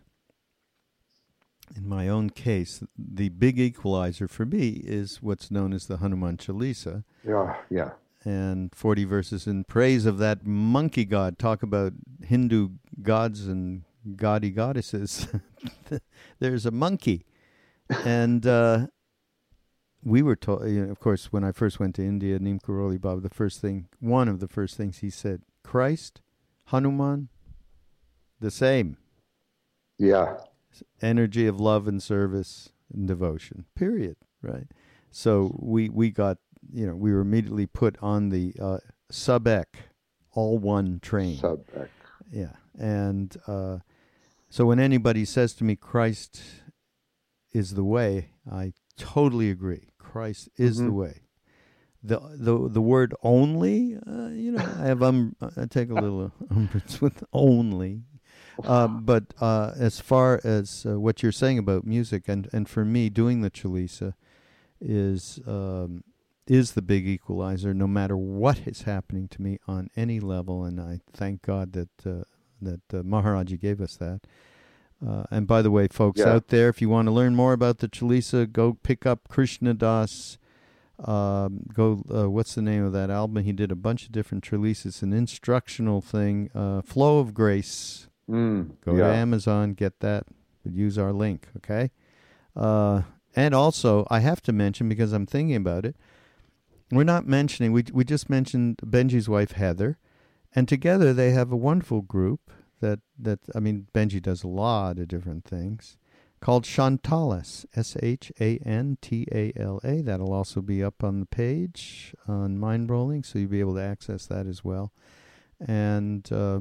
in my own case, the big equalizer for me is what's known as the Hanuman Chalisa,
Yeah, yeah.
and forty verses in praise of that monkey god. Talk about Hindu gods and gaudy goddesses. There's a monkey. And uh, we were taught, you know, of course, when I first went to India, Neem Karoli Baba, the first thing, one of the first things he said, Christ, Hanuman, the same.
Yeah.
Energy of love and service and devotion, period, right? So we, we got, you know, we were immediately put on the uh, sub-ek, all one train.
Sub-ek.
Yeah. And uh, so when anybody says to me, Christ is the way, I totally agree. Christ is
Mhm.
the way. The the the word only, uh, you know, I have um, I take a little umbrage with only, uh, but uh, as far as uh, what you're saying about music, and, and for me, doing the Chalisa is um, is the big equalizer. No matter what is happening to me on any level, and I thank God that uh, that uh, Maharaji gave us that. Uh, and by the way, folks
Yeah.
out there, if you want to learn more about the Chalisa, go pick up Krishna Das. Um, go, uh, what's the name of that album? He did a bunch of different Chalisas, an instructional thing, uh, Flow of Grace.
Mm,
Go
yeah.
to Amazon, get that, use our link, okay? Uh, and also, I have to mention, because I'm thinking about it, we're not mentioning, we we just mentioned Benji's wife, Heather, and together they have a wonderful group that, that I mean, Benji does a lot of different things, called Shantalas, S H A N T A L A. That'll also be up on the page on Mindrolling, so you'll be able to access that as well. And uh,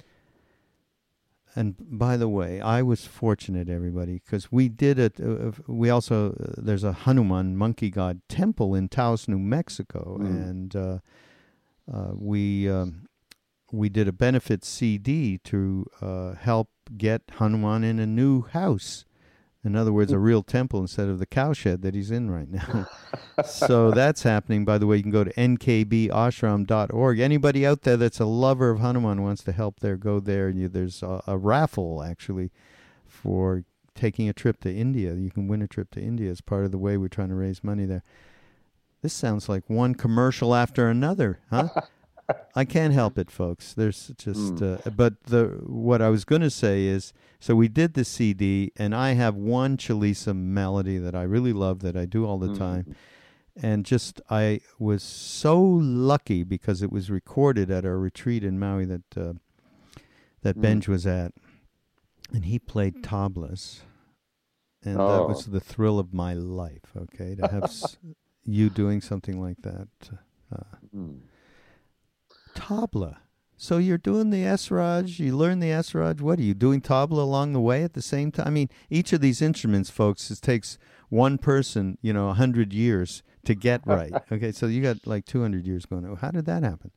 and by the way, I was fortunate, everybody, because we did it. Uh, we also, uh, there's a Hanuman monkey god temple in Taos, New Mexico,
Mm.
and uh, uh, we... Um, we did a benefit C D to uh, help get Hanuman in a new house. In other words, a real temple instead of the cowshed that he's in right now. So that's happening. By the way, you can go to N K B ashram dot org. Anybody out there that's a lover of Hanuman wants to help there, go there. You, there's a, a raffle, actually, for taking a trip to India. You can win a trip to India as part of the way we're trying to raise money there. This sounds like one commercial after another, huh? I can't help it, folks. There's just,
Mm.
uh, but the what I was going to say is, so we did the C D, and I have one Chalisa melody that I really love that I do all the
Mm.
time, and just I was so lucky because it was recorded at our retreat in Maui that uh, that
Mm.
Benj was at, and he played tablas, and that
Oh.
was the thrill of my life. Okay, to have s- you doing something like that. Uh,
Mm.
Tabla. So you're doing the Esraj, you learn the Esraj. What are you doing tabla along the way at the same time? I mean, each of these instruments, folks, it takes one person, you know, a hundred years to get right. Okay, so you got like two hundred years going on. How did that happen?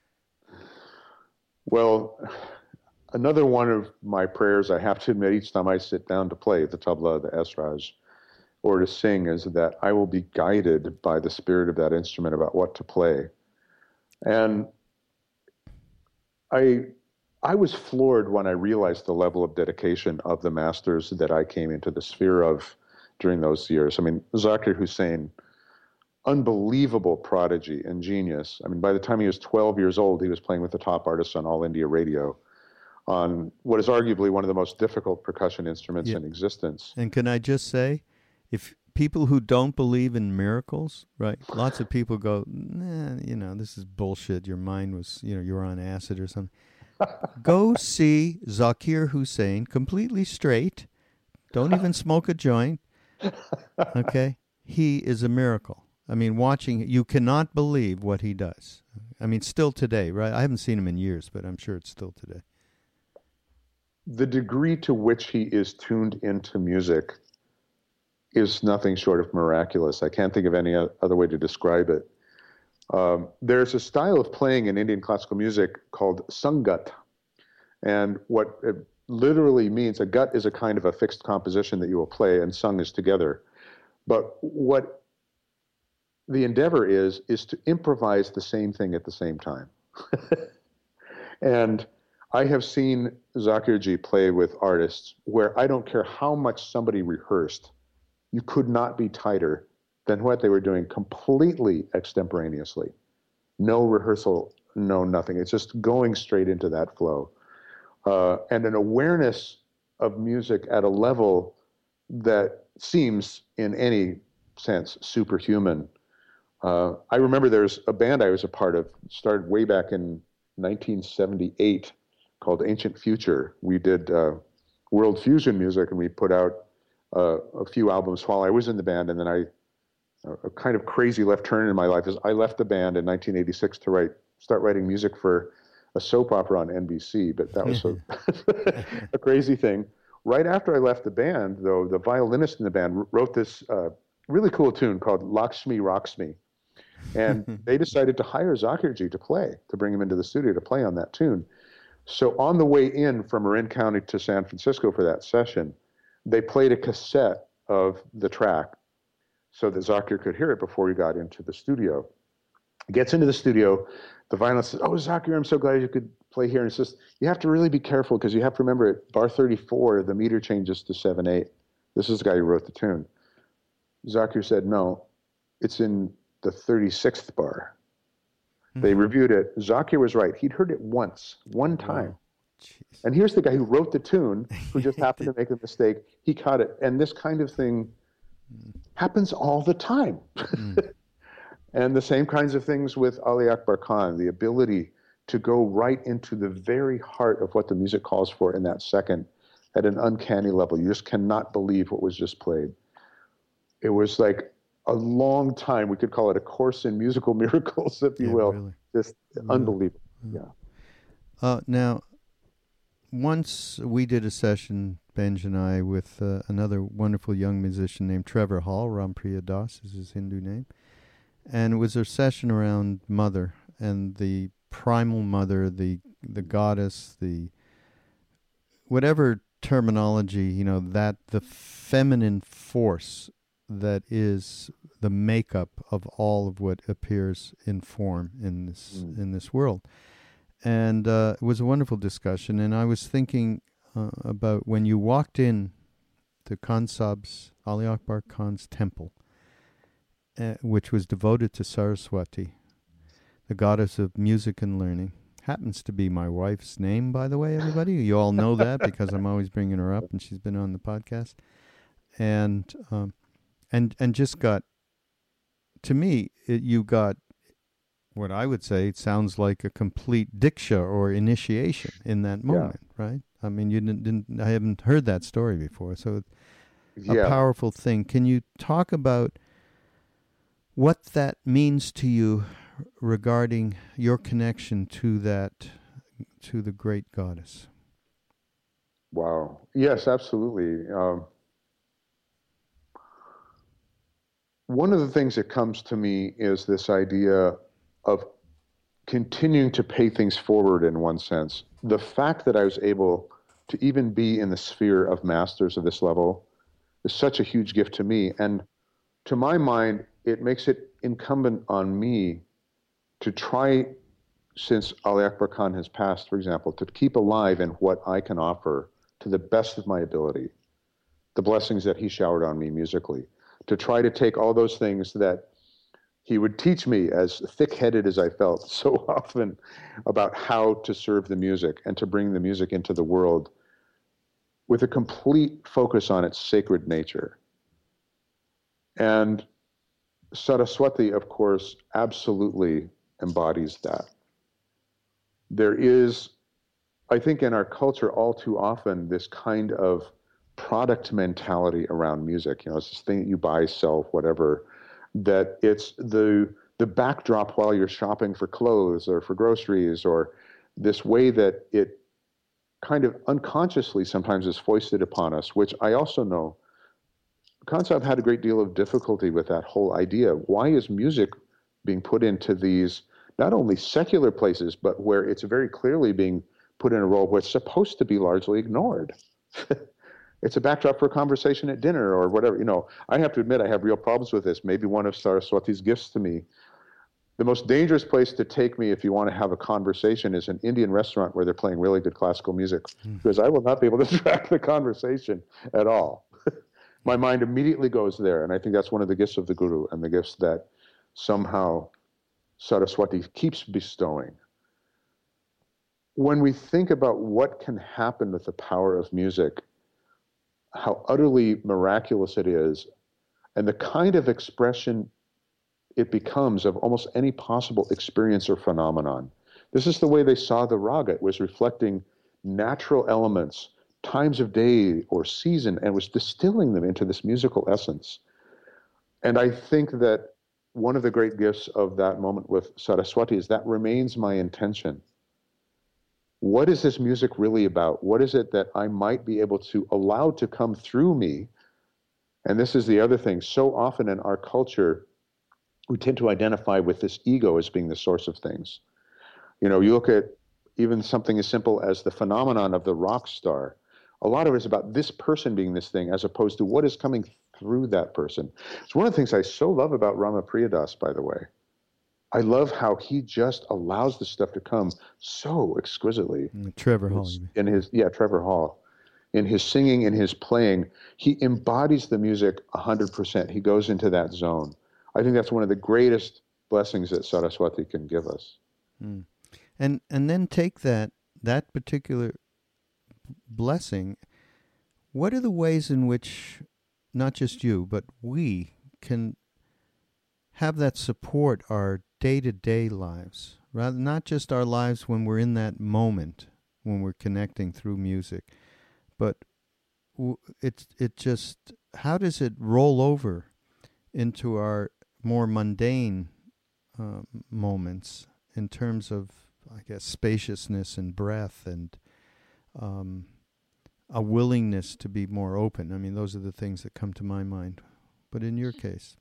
Well, another one of my prayers, I have to admit, each time I sit down to play the tabla, the esraj, or to sing, is that I will be guided by the spirit of that instrument about what to play. And I I was floored when I realized the level of dedication of the masters that I came into the sphere of during those years. I mean, Zakir Hussain, unbelievable prodigy and genius. I mean, by the time he was twelve years old, he was playing with the top artists on All India Radio on what is arguably one of the most difficult percussion instruments
Yeah.
in existence.
And can I just say, if people who don't believe in miracles, right? Lots of people go, nah, you know, this is bullshit. Your mind was, you know, you're on acid or something. Go see Zakir Hussain completely straight Don't even smoke a joint. Okay? He is a miracle. I mean, watching, you cannot believe what he does. I mean, still today, right? I haven't seen him in years, but I'm sure it's still today.
The degree to which he is tuned into music is nothing short of miraculous. I can't think of any other way to describe it. Um, there's a style of playing in Indian classical music called sangat. And what it literally means, a gut is a kind of a fixed composition that you will play, and sung is together. But what the endeavor is, is to improvise the same thing at the same time. And I have seen Zakirji play with artists where I don't care how much somebody rehearsed, you could not be tighter than what they were doing completely extemporaneously. No rehearsal, no nothing. It's just going straight into that flow. Uh, and an awareness of music at a level that seems, in any sense, superhuman. Uh, I remember there's a band I was a part of, started way back in nineteen seventy-eight, called Ancient Future. We did uh, world fusion music, and we put out uh, a few albums while I was in the band. And then I, a kind of crazy left turn in my life is I left the band in nineteen eighty-six to write, start writing music for a soap opera on N B C. But that was a, a crazy thing. Right after I left the band, though, the violinist in the band wrote this uh, really cool tune called Lakshmi Rocks Me. And they decided to hire Zakirji to play, to bring him into the studio to play on that tune. So on the way in from Marin County to San Francisco for that session, they played a cassette of the track so that Zakir could hear it before he got into the studio. He gets into the studio, the violinist says, "Oh, Zakir, I'm so glad you could play here." And he says, "You have to really be careful because you have to remember at bar thirty-four, the meter changes to seven eight. This is the guy who wrote the tune. Zakir said, "No, it's in the thirty-sixth bar." Mm-hmm. They reviewed it. Zakir was right. He'd heard it once, one time. Wow. And here's the guy who wrote the tune, who just happened to make a mistake. He caught it. And this kind of thing mm. happens all the time. Mm. And the same kinds of things with Ali Akbar Khan, the ability to go right into the very heart of what the music calls for in that second at an uncanny level. You just cannot believe what was just played. It was like a long time. We could call it a course in musical miracles, if you yeah, will. Really. Just really. Unbelievable. Yeah.
Uh, now, once we did a session, Benj and I, with uh, another wonderful young musician named Trevor Hall. Rampriya Das is his Hindu name. And it was a session around mother and the primal mother, the the goddess, the whatever terminology, you know, that the feminine force that is the makeup of all of what appears in form in this mm. in this world. And uh, it was a wonderful discussion. And I was thinking uh, about when you walked in to Khan Sab's, Ali Akbar Khan's temple, uh, which was devoted to Saraswati, the goddess of music and learning. Happens to be my wife's name, by the way, everybody. You all know that because I'm always bringing her up, and she's been on the podcast. And um, and and just got, to me, it, you got what I would say it sounds like a complete diksha or initiation in that moment, yeah. right? I mean, you didn't, didn't. I haven't heard that story before, so it's a yeah. powerful thing. Can you talk about what that means to you regarding your connection to that, to the great goddess?
Wow. Yes, absolutely. Um, one of the things that comes to me is this idea of continuing to pay things forward in one sense. The fact that I was able to even be in the sphere of masters of this level is such a huge gift to me. And to my mind, it makes it incumbent on me to try, since Ali Akbar Khan has passed, for example, to keep alive in what I can offer to the best of my ability, the blessings that he showered on me musically, to try to take all those things that he would teach me, as thick-headed as I felt so often, about how to serve the music and to bring the music into the world with a complete focus on its sacred nature. And Saraswati, of course, absolutely embodies that. There is, I think in our culture all too often, this kind of product mentality around music. You know, it's this thing that you buy, sell, whatever, that it's the the backdrop while you're shopping for clothes or for groceries, or this way that it kind of unconsciously sometimes is foisted upon us, which I also know Concept had a great deal of difficulty with that whole idea. Why is music being put into these not only secular places, but where it's very clearly being put in a role where it's supposed to be largely ignored? It's a backdrop for a conversation at dinner or whatever. You know, I have to admit I have real problems with this. Maybe one of Saraswati's gifts to me. The most dangerous place to take me if you want to have a conversation is an Indian restaurant where they're playing really good classical music, mm. because I will not be able to track the conversation at all. My mind immediately goes there, and I think that's one of the gifts of the Guru and the gifts that somehow Saraswati keeps bestowing. When we think about what can happen with the power of music, how utterly miraculous it is, and the kind of expression it becomes of almost any possible experience or phenomenon. This is the way they saw the raga. It was reflecting natural elements, times of day or season, and was distilling them into this musical essence. And I think that one of the great gifts of that moment with Saraswati is that remains my intention. What is this music really about? What is it that I might be able to allow to come through me? And this is the other thing. So often in our culture, we tend to identify with this ego as being the source of things. You know, you look at even something as simple as the phenomenon of the rock star. A lot of it is about this person being this thing as opposed to what is coming through that person. It's one of the things I so love about Rama Priyadas, by the way. I love how he just allows the stuff to come so exquisitely.
Mm, Trevor Hall.
In his, yeah, Trevor Hall. In his singing, in his playing, he embodies the music one hundred percent. He goes into that zone. I think that's one of the greatest blessings that Saraswati can give us.
Mm. And and then take that that particular blessing. What are the ways in which not just you, but we can have that support our day-to-day lives, rather not just our lives when we're in that moment, when we're connecting through music, but it's it just, how does it roll over into our more mundane uh, moments in terms of, I guess, spaciousness and breath and um, a willingness to be more open? I mean, those are the things that come to my mind. But in your case?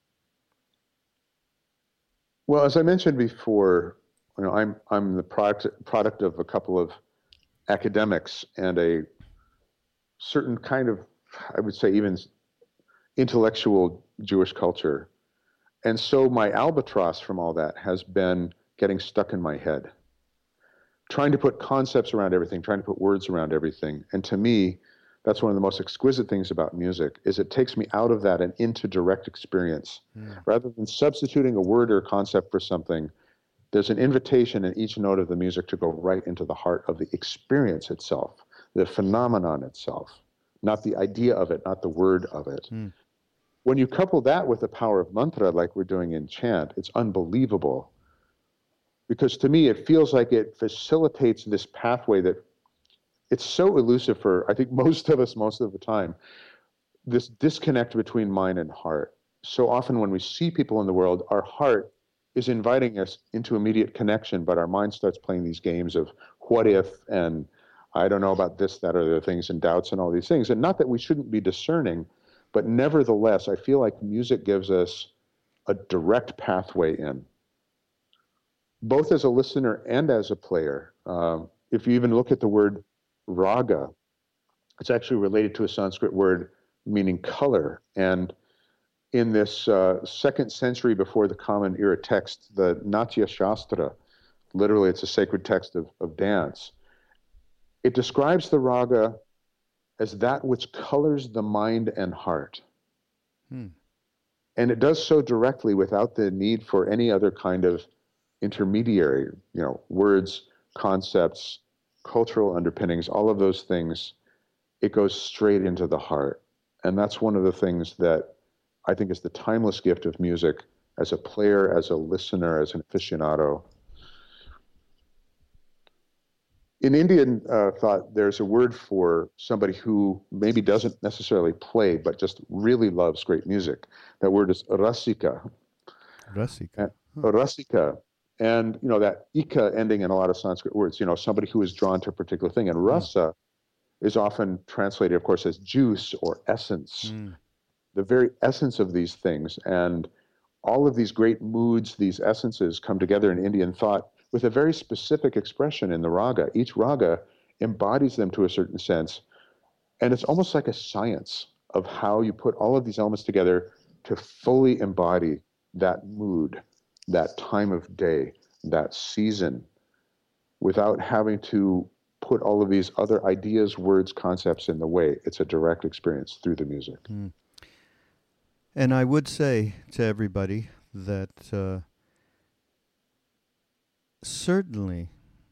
Well, as I mentioned before, you know, I'm I'm the product product of a couple of academics and a certain kind of, I would say, even intellectual Jewish culture. And so my albatross from all that has been getting stuck in my head, trying to put concepts around everything, trying to put words around everything. And to me, that's one of the most exquisite things about music, is it takes me out of that and into direct experience. Mm. Rather than substituting a word or a concept for something, there's an invitation in each note of the music to go right into the heart of the experience itself, the phenomenon itself, not the idea of it, not the word of it. Mm. When you couple that with the power of mantra, like we're doing in chant, it's unbelievable. Because to me, it feels like it facilitates this pathway that it's so elusive for, I think, most of us most of the time, this disconnect between mind and heart. So often when we see people in the world, our heart is inviting us into immediate connection, but our mind starts playing these games of what if, and I don't know about this, that, or the other things, and doubts and all these things. And not that we shouldn't be discerning, but nevertheless, I feel like music gives us a direct pathway in, both as a listener and as a player. Um, if you even look at the word raga, it's actually related to a Sanskrit word meaning color. And in this uh, second century before the Common Era text, the Natya Shastra, literally it's a sacred text of, of dance, it describes the raga as that which colors the mind and heart. Hmm. And it does so directly without the need for any other kind of intermediary, you know, words, concepts, cultural underpinnings, all of those things. It goes straight into the heart. And that's one of the things that I think is the timeless gift of music as a player, as a listener, as an aficionado. In Indian uh, thought, there's a word for somebody who maybe doesn't necessarily play, but just really loves great music. That word is rasika.
Rasika.
And,
Huh.
rasika. And, you know, that ika ending in a lot of Sanskrit words, you know, somebody who is drawn to a particular thing. And
Mm.
rasa is often translated, of course, as juice or essence,
Mm.
the very essence of these things. And all of these great moods, these essences come together in Indian thought with a very specific expression in the raga. Each raga embodies them to a certain sense. And it's almost like a science of how you put all of these elements together to fully embody that mood, that time of day, that season, without having to put all of these other ideas, words, concepts in the way. It's a direct experience through the music.
Mm. And I would say to everybody that uh, certainly,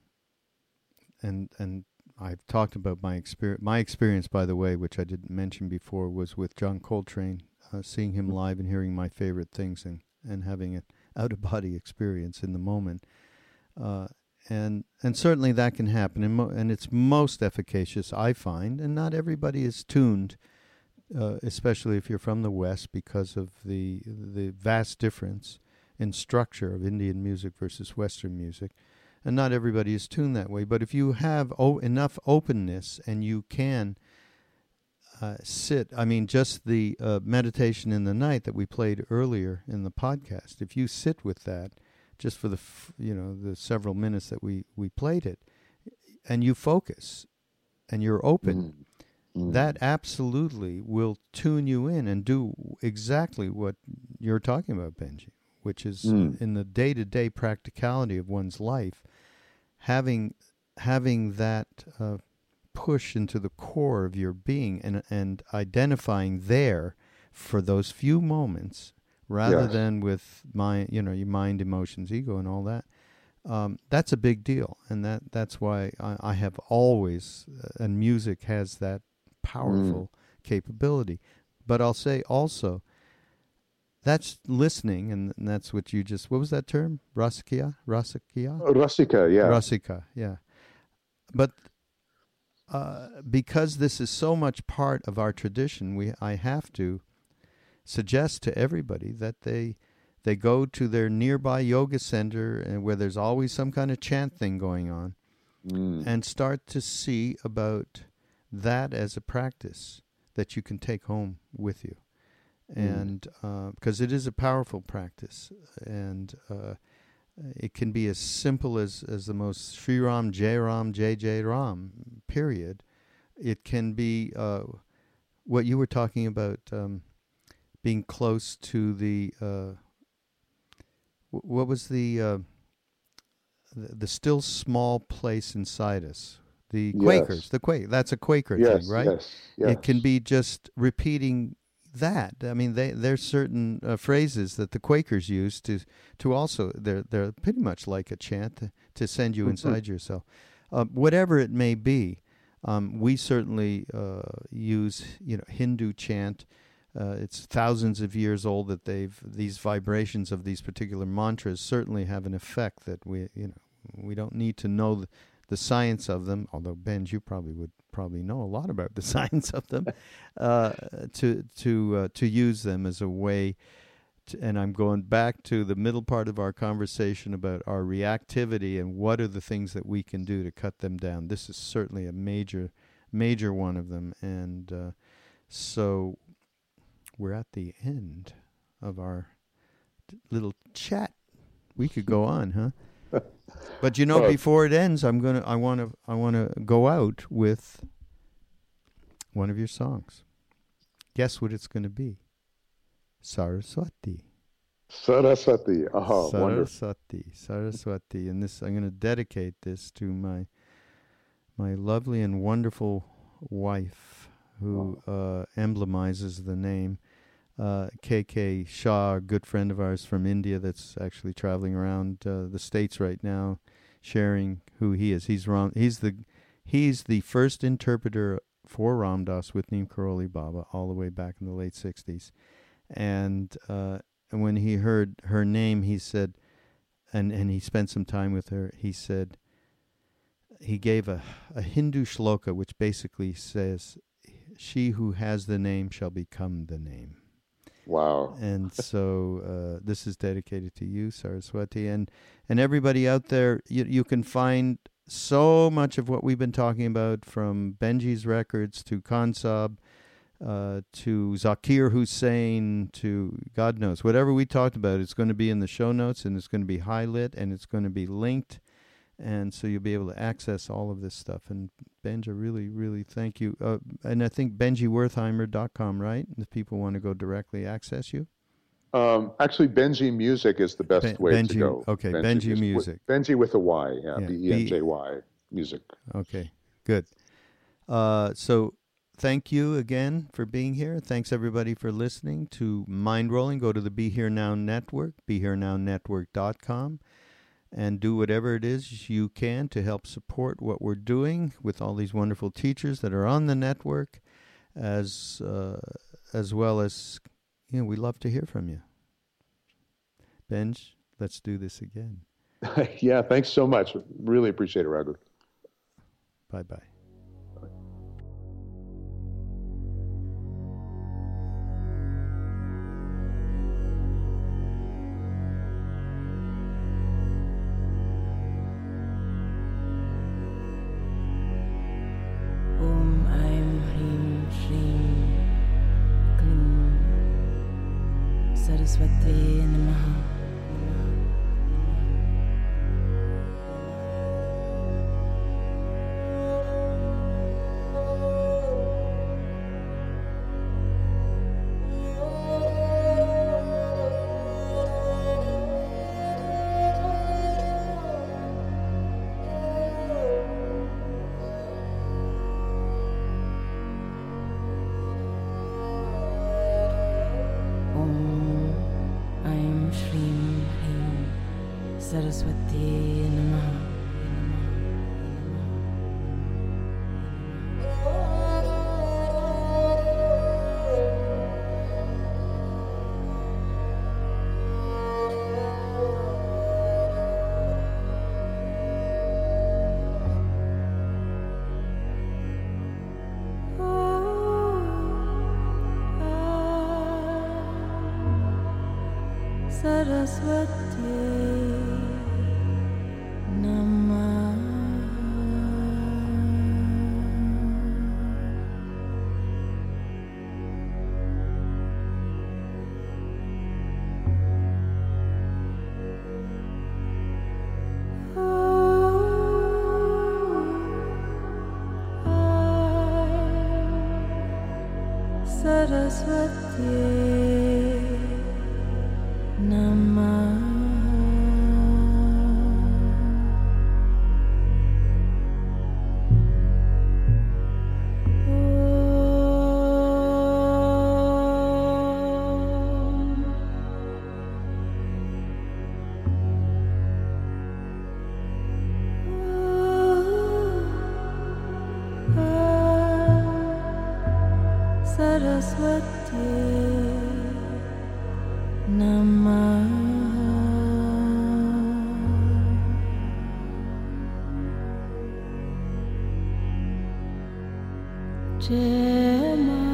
and and I've talked about my experience. My experience, by the way, which I didn't mention before, was with John Coltrane, uh, seeing him live and hearing my favorite things, and, and having an out of body experience in the moment. Uh, and and certainly that can happen, and, mo- and it's most efficacious, I find. And not everybody is tuned, uh, especially if you're from the West, because of the the vast difference in structure of Indian music versus Western music. And not everybody is tuned that way. But if you have o- enough openness and you can uh, sit, I mean, just the uh, meditation in the night that we played earlier in the podcast, if you sit with that just for the, f- you know, the several minutes that we, we played it, and you focus and you're open,
Mm. Mm.
that absolutely will tune you in and do exactly what you're talking about, Benji, which is
Mm.
in the day-to-day practicality of one's life, having having that uh, push into the core of your being, and and identifying there for those few moments, rather
Yes.
than with my, you know, your mind, emotions, ego, and all that. Um, that's a big deal, and that that's why I, I have always, uh, and music has that powerful
Mm.
capability. But I'll say also, that's listening, and, and that's what you just, what was that term? Rasikia? Rasikia?
Rasika, yeah.
Rasika, yeah. But uh, because this is so much part of our tradition, we I have to suggest to everybody that they they go to their nearby yoga center, and where there's always some kind of chant thing going on,
Mm.
and start to see about that as a practice that you can take home with you. And uh, because it is a powerful practice, and uh, it can be as simple as, as the most Sri Ram, Jai Ram, Jai Jai Ram, period. It can be uh, what you were talking about, um, being close to the, uh, w- what was the, uh, the, the still small place inside us? The Quakers,
Yes.
the Quake. That's a Quaker thing,
Yes.
right?
Yes.
It can
Yes.
be just repeating that. I mean, they, there's certain uh, phrases that the Quakers use to to also, they're they're pretty much like a chant to, to send you
Mhm.
inside yourself. Uh, whatever it may be, um, we certainly uh, use, you know, Hindu chant. Uh, it's thousands of years old that they've, these vibrations of these particular mantras certainly have an effect that we, you know, we don't need to know the, the science of them, although, Ben, you probably would probably know a lot about the science of them, uh, to to uh, to use them as a way to, and I'm going back to the middle part of our conversation about our reactivity and what are the things that we can do to cut them down. This is certainly a major major one of them. And uh, so we're at the end of our t- little chat. We could go on, huh? But you know,
Well,
before it ends, I'm gonna, I want to, I want to go out with one of your songs. Guess what it's going to be? Saraswati.
Saraswati. Oh, wonderful.
Saraswati. Saraswati. And this, I'm going to dedicate this to my my lovely and wonderful wife, who uh, emblemizes the name. Uh, K K Shah, a good friend of ours from India, that's actually traveling around uh, the States right now, sharing who he is. He's Ram, he's the he's the first interpreter for Ram Dass with Neem Karoli Baba all the way back in the late sixties. And uh, and when he heard her name, he said, and, and he spent some time with her, he said, he gave a, a Hindu shloka which basically says, "She who has the name shall become the name."
Wow.
And so uh, this is dedicated to you, Saraswati, and and everybody out there. You, you can find so much of what we've been talking about, from Benji's records to Khansab, uh, to Zakir Hussain, to God knows, whatever we talked about, it's going to be in the show notes, and it's going to be highlit, and it's going to be linked, and so you'll be able to access all of this stuff. And Benji, really, really thank you. Uh, and I think benji wertheimer dot com, right? If people want to go directly access you.
Um, actually, Benji Music is the best
Ben,
way
Benji,
to go.
Okay, Benji, Benji Music.
With, Benji with a Y, yeah,
yeah.
B E N J Y, music.
Okay, good. Uh, so thank you again for being here. Thanks, everybody, for listening to Mind Rolling. Go to the Be Here Now Network, be here now network dot com, and do whatever it is you can to help support what we're doing with all these wonderful teachers that are on the network, as uh, as well as, you know, we love to hear from you. Benj, let's do this again.
Yeah, thanks so much. Really appreciate it, Raghu.
Bye-bye.
Om Aim Hrim Shrim Klim Saraswati Namaha. Saraswati Namaha. Saraswati Saraswati Namaha. Jai Ma.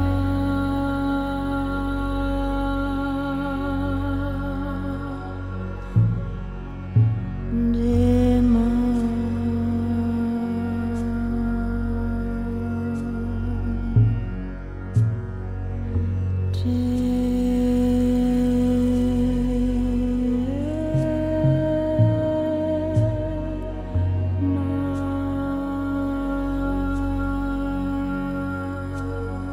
Jai Ma. Jai Ma.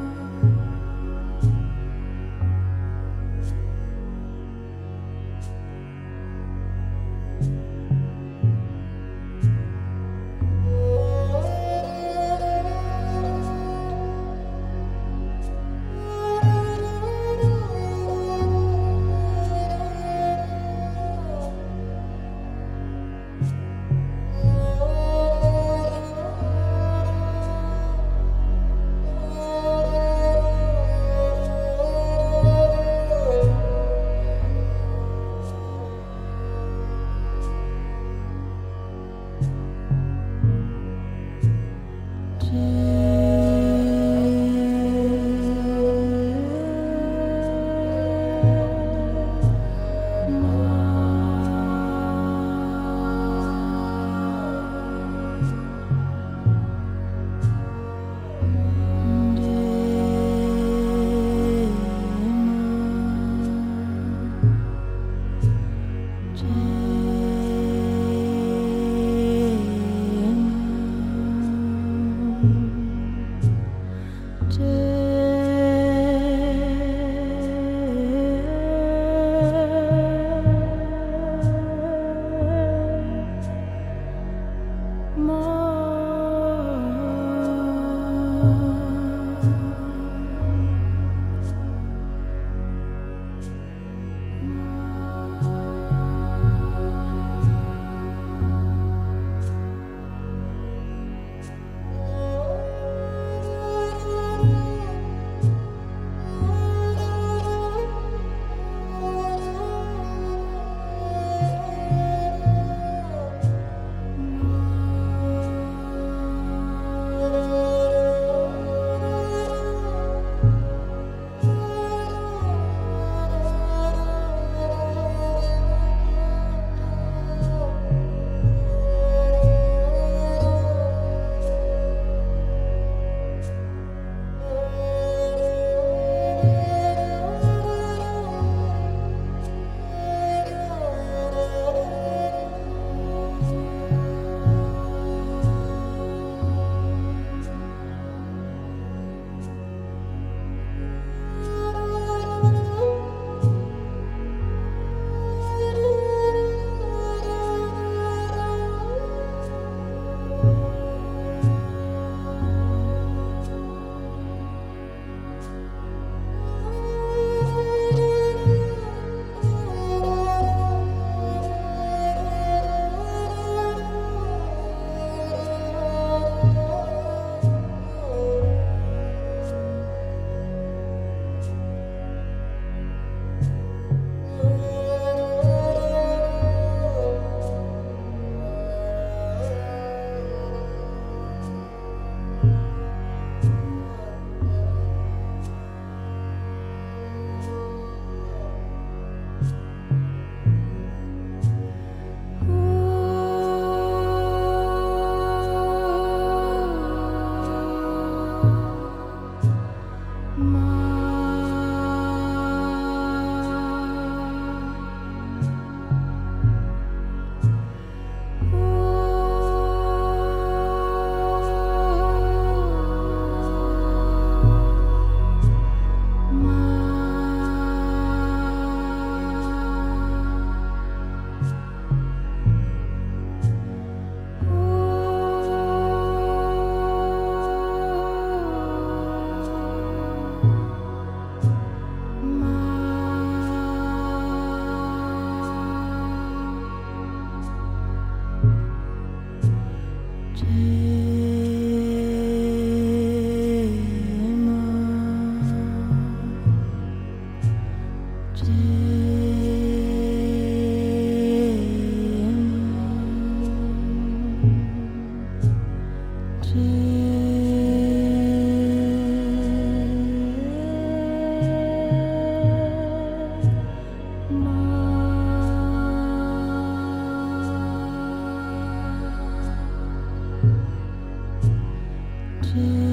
Jai